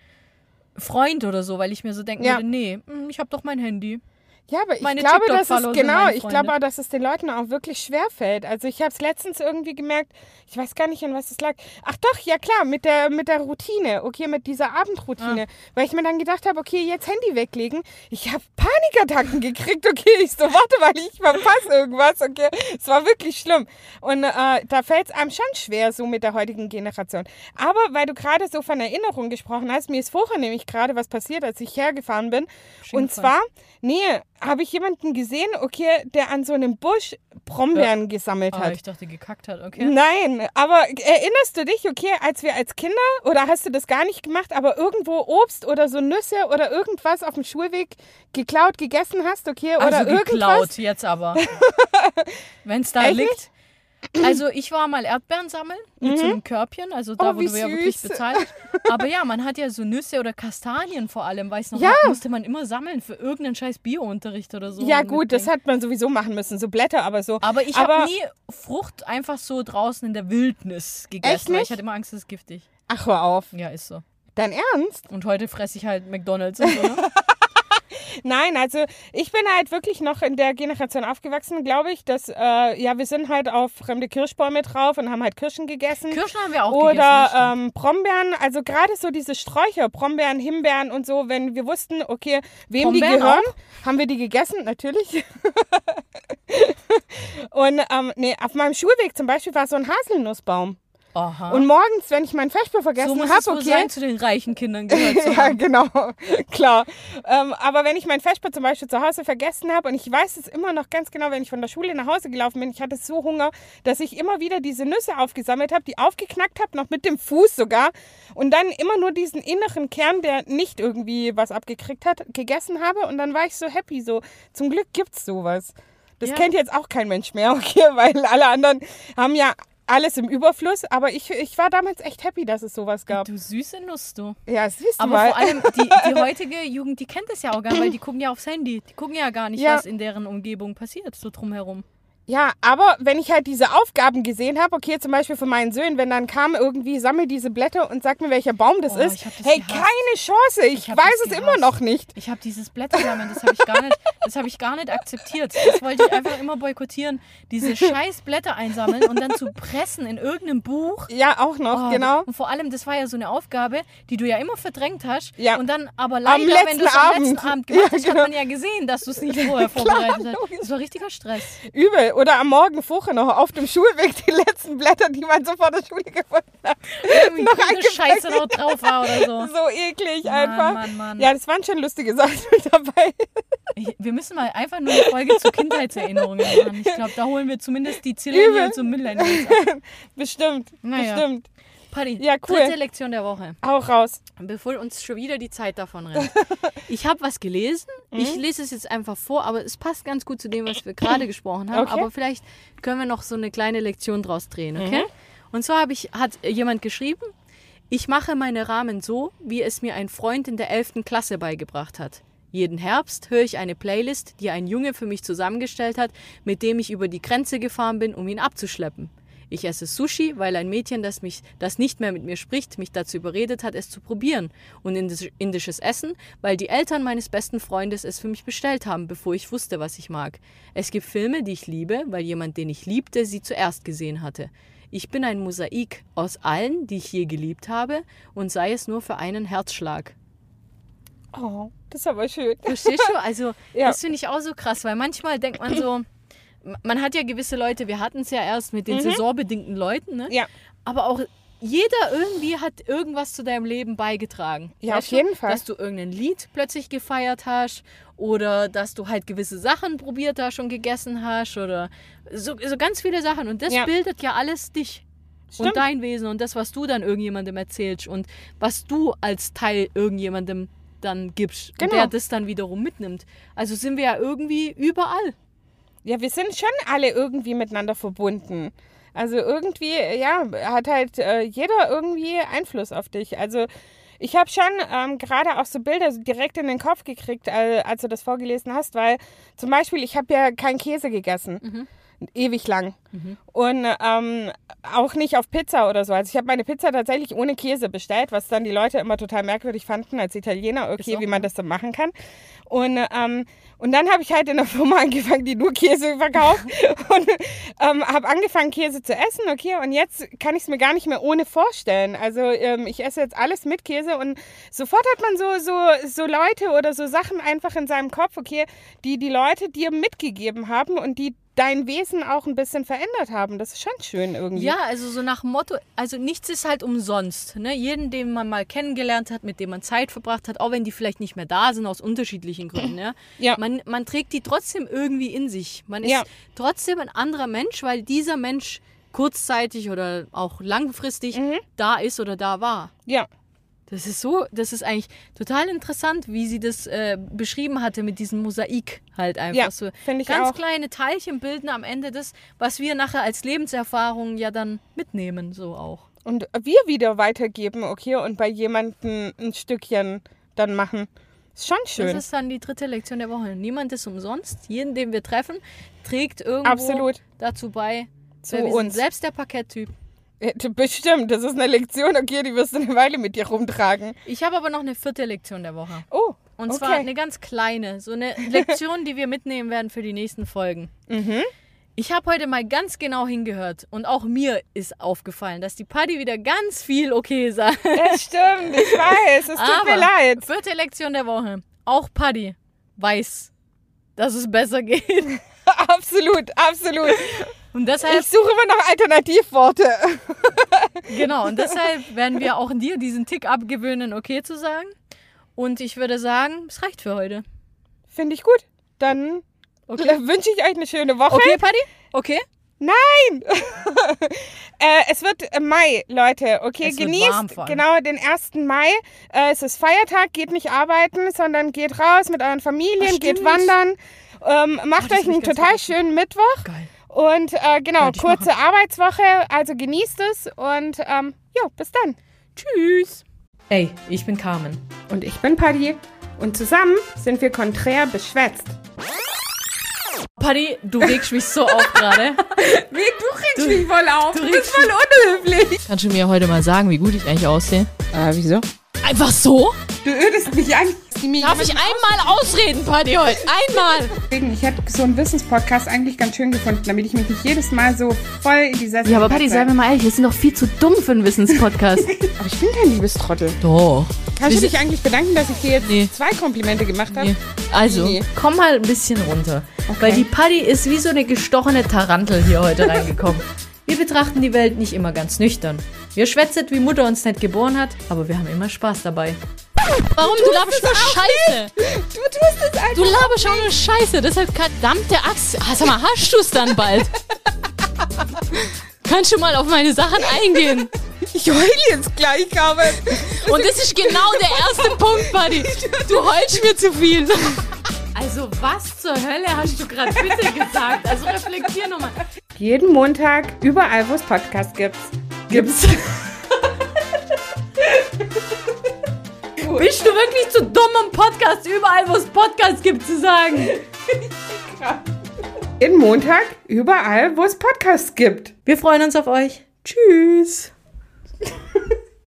Freund oder so, weil ich mir so denken Ja. würde, nee, hm, ich habe doch mein Handy. Ja, aber ich Meine glaube, dass es TikTok-Follower sind genau, meine ich Freunde. glaube auch, dass es den Leuten auch wirklich schwer fällt. Also ich habe es letztens irgendwie gemerkt, ich weiß gar nicht, an was es lag. Ach doch, ja klar, mit der mit der Routine, okay, mit dieser Abendroutine, Ah. weil ich mir dann gedacht habe, okay, jetzt Handy weglegen. Ich habe Panikattacken gekriegt, okay, ich so, warte, weil ich verpasse irgendwas, okay. Es war wirklich schlimm. Und äh, da fällt es einem schon schwer, so mit der heutigen Generation. Aber weil du gerade so von Erinnerung gesprochen hast, mir ist vorher nämlich gerade was passiert, als ich hergefahren bin. Und Schienenfall. zwar, nee, habe ich jemanden gesehen, okay, der an so einem Busch Brombeeren gesammelt Ah, hat. ich dachte, gekackt hat, okay. Nein, aber erinnerst du dich, okay, als wir als Kinder, oder hast du das gar nicht gemacht, aber irgendwo Obst oder so Nüsse oder irgendwas auf dem Schulweg geklaut, gegessen hast, okay, oder Also irgendwas? geklaut jetzt aber. Wenn es da Echt liegt. Also ich war mal Erdbeeren sammeln mit so einem Körbchen, also da, Oh, wo wie du ja wirklich süß. bezahlt hast. Aber ja, man hat ja so Nüsse oder Kastanien vor allem, weiß noch, Ja. musste man immer sammeln für irgendeinen scheiß Bio-Unterricht oder so. Ja gut, das mitbringen. hat man sowieso machen müssen, so Blätter, aber so. Aber ich aber- habe nie Frucht einfach so draußen in der Wildnis gegessen, Echt weil nicht? ich hatte immer Angst, es ist giftig. Ach, hör auf. Ja, ist so. Dein Ernst? Und heute fresse ich halt McDonalds und so, ne? Nein, also ich bin halt wirklich noch in der Generation aufgewachsen, glaube ich, dass, äh, ja, wir sind halt auf fremde Kirschbäume drauf und haben halt Kirschen gegessen. Kirschen haben wir auch gegessen. das Oder stimmt. ähm, Brombeeren, also gerade so diese Sträucher, Brombeeren, Himbeeren und so, wenn wir wussten, okay, wem die Brombeeren gehören, haben wir die gegessen, natürlich. Und ähm, nee, auf meinem Schulweg zum Beispiel war so ein Haselnussbaum. Aha. Und morgens, wenn ich meinen Vesper so vergessen muss habe, es wohl okay. sein, zu den reichen Kindern gehört zu Ja, haben. genau, klar. Ähm, aber wenn ich mein Vesper zum Beispiel zu Hause vergessen habe, und ich weiß es immer noch ganz genau, wenn ich von der Schule nach Hause gelaufen bin, ich hatte so Hunger, dass ich immer wieder diese Nüsse aufgesammelt habe, die aufgeknackt habe, noch mit dem Fuß sogar, und dann immer nur diesen inneren Kern, der nicht irgendwie was abgekriegt hat, gegessen habe, und dann war ich so happy, so, zum Glück gibt's sowas. Das Ja. kennt jetzt auch kein Mensch mehr, okay, weil alle anderen haben ja alles im Überfluss, aber ich, ich war damals echt happy, dass es sowas gab. Du süße Nuss, du. Ja, siehst du Aber mal. vor allem, die, die heutige Jugend, die kennt das ja auch gar nicht, weil die gucken ja aufs Handy. Die gucken ja gar nicht, Ja. was in deren Umgebung passiert, so drumherum. Ja, aber wenn ich halt diese Aufgaben gesehen habe, okay, zum Beispiel von meinen Söhnen, wenn dann kam irgendwie, sammel diese Blätter und sag mir, welcher Baum das Oh, ist. ich hab das Hey, gehasst. keine Chance, ich, Ich hab weiß das es gehasst. immer noch nicht. Ich habe dieses Blättersammeln, das habe ich gar nicht, das habe ich gar nicht akzeptiert. Das wollte ich einfach immer boykottieren. Diese scheiß Blätter einsammeln und dann zu pressen in irgendeinem Buch. Ja, auch noch, Oh, genau. Und vor allem, das war ja so eine Aufgabe, die du ja immer verdrängt hast. Ja. Und dann aber leider, wenn letzten du es am letzten Abend. Abend gemacht Ja, hast, genau. hat man ja gesehen, dass du es nicht vorher vorbereitet hast. Das war richtiger Stress. Übel. Oder am Morgen vorher noch auf dem Schulweg die letzten Blätter, die man so vor der Schule gefunden hat. Irgendwie Noch grüne eingepackt. Scheiße noch drauf war oder so. So eklig Mann, einfach. Mann, Mann. Ja, das waren schon lustige Sachen mit dabei. Ich, wir müssen mal einfach nur eine Folge zu Kindheitserinnerungen machen. Ich glaube, da holen wir zumindest die Zillennials und Millennials ab. Bestimmt, Naja. bestimmt. Paddy, Ja, cool. dritte Lektion der Woche. Hau raus. Bevor uns schon wieder die Zeit davon rennt. Ich habe was gelesen. Ich lese es jetzt einfach vor, aber es passt ganz gut zu dem, was wir gerade gesprochen haben. Okay. Aber vielleicht können wir noch so eine kleine Lektion draus drehen, okay? Und zwar habe ich, hat jemand geschrieben, ich mache meine Rahmen so, wie es mir ein Freund in der elften Klasse beigebracht hat. Jeden Herbst höre ich eine Playlist, die ein Junge für mich zusammengestellt hat, mit dem ich über die Grenze gefahren bin, um ihn abzuschleppen. Ich esse Sushi, weil ein Mädchen, das, mich, das nicht mehr mit mir spricht, mich dazu überredet hat, es zu probieren. Und indisch- indisches Essen, weil die Eltern meines besten Freundes es für mich bestellt haben, bevor ich wusste, was ich mag. Es gibt Filme, die ich liebe, weil jemand, den ich liebte, sie zuerst gesehen hatte. Ich bin ein Mosaik aus allen, die ich je geliebt habe, und sei es nur für einen Herzschlag. Oh, das ist aber schön. Verstehst du? Also, Ja. das finde ich auch so krass, weil manchmal denkt man so, man hat ja gewisse Leute, wir hatten es ja erst mit den saisonbedingten Leuten, ne? Ja. Aber auch jeder irgendwie hat irgendwas zu deinem Leben beigetragen. Ja, Weißt auf du, jeden Fall. Dass du irgendein Lied plötzlich gefeiert hast oder dass du halt gewisse Sachen probiert hast und gegessen hast oder so, so ganz viele Sachen. Und das Ja. bildet ja alles dich. Stimmt. Und dein Wesen und das, was du dann irgendjemandem erzählst und was du als Teil irgendjemandem dann gibst Genau. und der das dann wiederum mitnimmt. Also sind wir ja irgendwie überall. Ja, wir sind schon alle irgendwie miteinander verbunden. Also irgendwie, ja, hat halt äh, jeder irgendwie Einfluss auf dich. Also ich habe schon ähm, gerade auch so Bilder direkt in den Kopf gekriegt, äh, als du das vorgelesen hast, weil zum Beispiel, ich habe ja keinen Käse gegessen. Mhm. Ewig lang. Und ähm, auch nicht auf Pizza oder so. Also ich habe meine Pizza tatsächlich ohne Käse bestellt, was dann die Leute immer total merkwürdig fanden als Italiener, okay, auch, wie man ja. das so machen kann. Und, ähm, und dann habe ich halt in einer Firma angefangen, die nur Käse verkauft und ähm, habe angefangen, Käse zu essen, okay, und jetzt kann ich es mir gar nicht mehr ohne vorstellen. Also ähm, ich esse jetzt alles mit Käse und sofort hat man so, so, so Leute oder so Sachen einfach in seinem Kopf, okay, die die Leute dir mitgegeben haben und die dein Wesen auch ein bisschen verändert haben. Das ist schon schön irgendwie. Ja, also so nach dem Motto, also nichts ist halt umsonst. Ne? Jeden, den man mal kennengelernt hat, mit dem man Zeit verbracht hat, auch wenn die vielleicht nicht mehr da sind, aus unterschiedlichen Gründen. Ja? Ja. Man, man trägt die trotzdem irgendwie in sich. Man ist Ja. trotzdem ein anderer Mensch, weil dieser Mensch kurzzeitig oder auch langfristig Mhm. da ist oder da war. Ja. Das ist so, das ist eigentlich total interessant, wie sie das äh, beschrieben hatte mit diesem Mosaik halt einfach Ja, so. finde ich Ganz auch. kleine Teilchen bilden am Ende das, was wir nachher als Lebenserfahrung ja dann mitnehmen, so auch. Und wir wieder weitergeben, okay, und bei jemandem ein Stückchen dann machen. Ist schon schön. Das ist dann die dritte Lektion der Woche. Niemand ist umsonst. Jeden, den wir treffen, trägt irgendwo Absolut. dazu bei. Zu weil wir uns. sind selbst der Parketttyp. Ja, bestimmt, das ist eine Lektion, okay, die wirst du eine Weile mit dir rumtragen. Ich habe aber noch eine vierte Lektion der Woche. Oh, Und okay. zwar eine ganz kleine, so eine Lektion, die wir mitnehmen werden für die nächsten Folgen. Mhm. Ich habe heute mal ganz genau hingehört und auch mir ist aufgefallen, dass die Paddy wieder ganz viel okay sagt. Das stimmt, ich weiß, es tut Aber mir leid. vierte Lektion der Woche. Auch Paddy weiß, dass es besser geht. Absolut, absolut. Und deshalb, Ich suche immer noch Alternativworte. genau, und deshalb werden wir auch dir diesen Tick abgewöhnen, okay zu sagen. Und ich würde sagen, es reicht für heute. Finde ich gut. Dann Okay. äh, wünsche ich euch eine schöne Woche. Okay, Paddy? Okay? Nein! äh, es wird äh, Mai, Leute. Okay, Es wird genießt warm vor allem. genau den ersten Mai. Äh, es ist Feiertag, geht nicht arbeiten, sondern geht raus mit euren Familien, Ach, geht stimmt. wandern. Ähm, macht das euch hab ich einen ganz total vergessen. schönen Mittwoch. Geil. Und äh, genau, Werd ich kurze Arbeitswoche, also genießt es und ähm, jo, bis dann. Tschüss. Hey, ich bin Carmen. Und ich bin Paddy und zusammen sind wir konträr beschwätzt. Paddy, du regst mich so auf gerade. Wie, du regst du, mich voll auf. Du, du bist voll unhöflich. Kannst du mir heute mal sagen, wie gut ich eigentlich aussehe? Ah, wieso? Einfach so? Du ödest mich an. Darf ich einmal ausreden, Paddy, heute? Einmal! Ich hätte so einen Wissenspodcast eigentlich ganz schön gefunden, damit ich mich nicht jedes Mal so voll in die Sessel... Ja, aber Paddy, sei mir mal ehrlich, wir sind doch viel zu dumm für einen Wissenspodcast. Aber ich bin kein Liebestrottel. Doch. Kannst du dich eigentlich bedanken, dass ich dir jetzt nee. zwei Komplimente gemacht habe? Nee. Also, nee. komm mal ein bisschen runter. Okay. Weil die Paddy ist wie so eine gestochene Tarantel hier heute reingekommen. Wir betrachten die Welt nicht immer ganz nüchtern. Wir schwätzen, wie Mutter uns nicht geboren hat, aber wir haben immer Spaß dabei. Warum? Du, du laberst nur Scheiße. Nicht. Du tust es einfach. Du laberst auch nur Scheiße. Deshalb verdammte Axt. Ah, sag mal, hast du es dann bald? Kannst du mal auf meine Sachen eingehen? Ich heule jetzt gleich, Carmen. Und das ist genau der erste Punkt, Buddy. Du heulst mir zu viel. Also was zur Hölle hast du gerade bitte gesagt? Also reflektier nochmal. Jeden Montag, überall, wo es Podcasts gibt. Gibt's. Bist du wirklich zu dumm, um Podcast überall, wo es Podcasts gibt, zu sagen? Jeden Montag, überall, wo es Podcasts gibt. Wir freuen uns auf euch. Tschüss.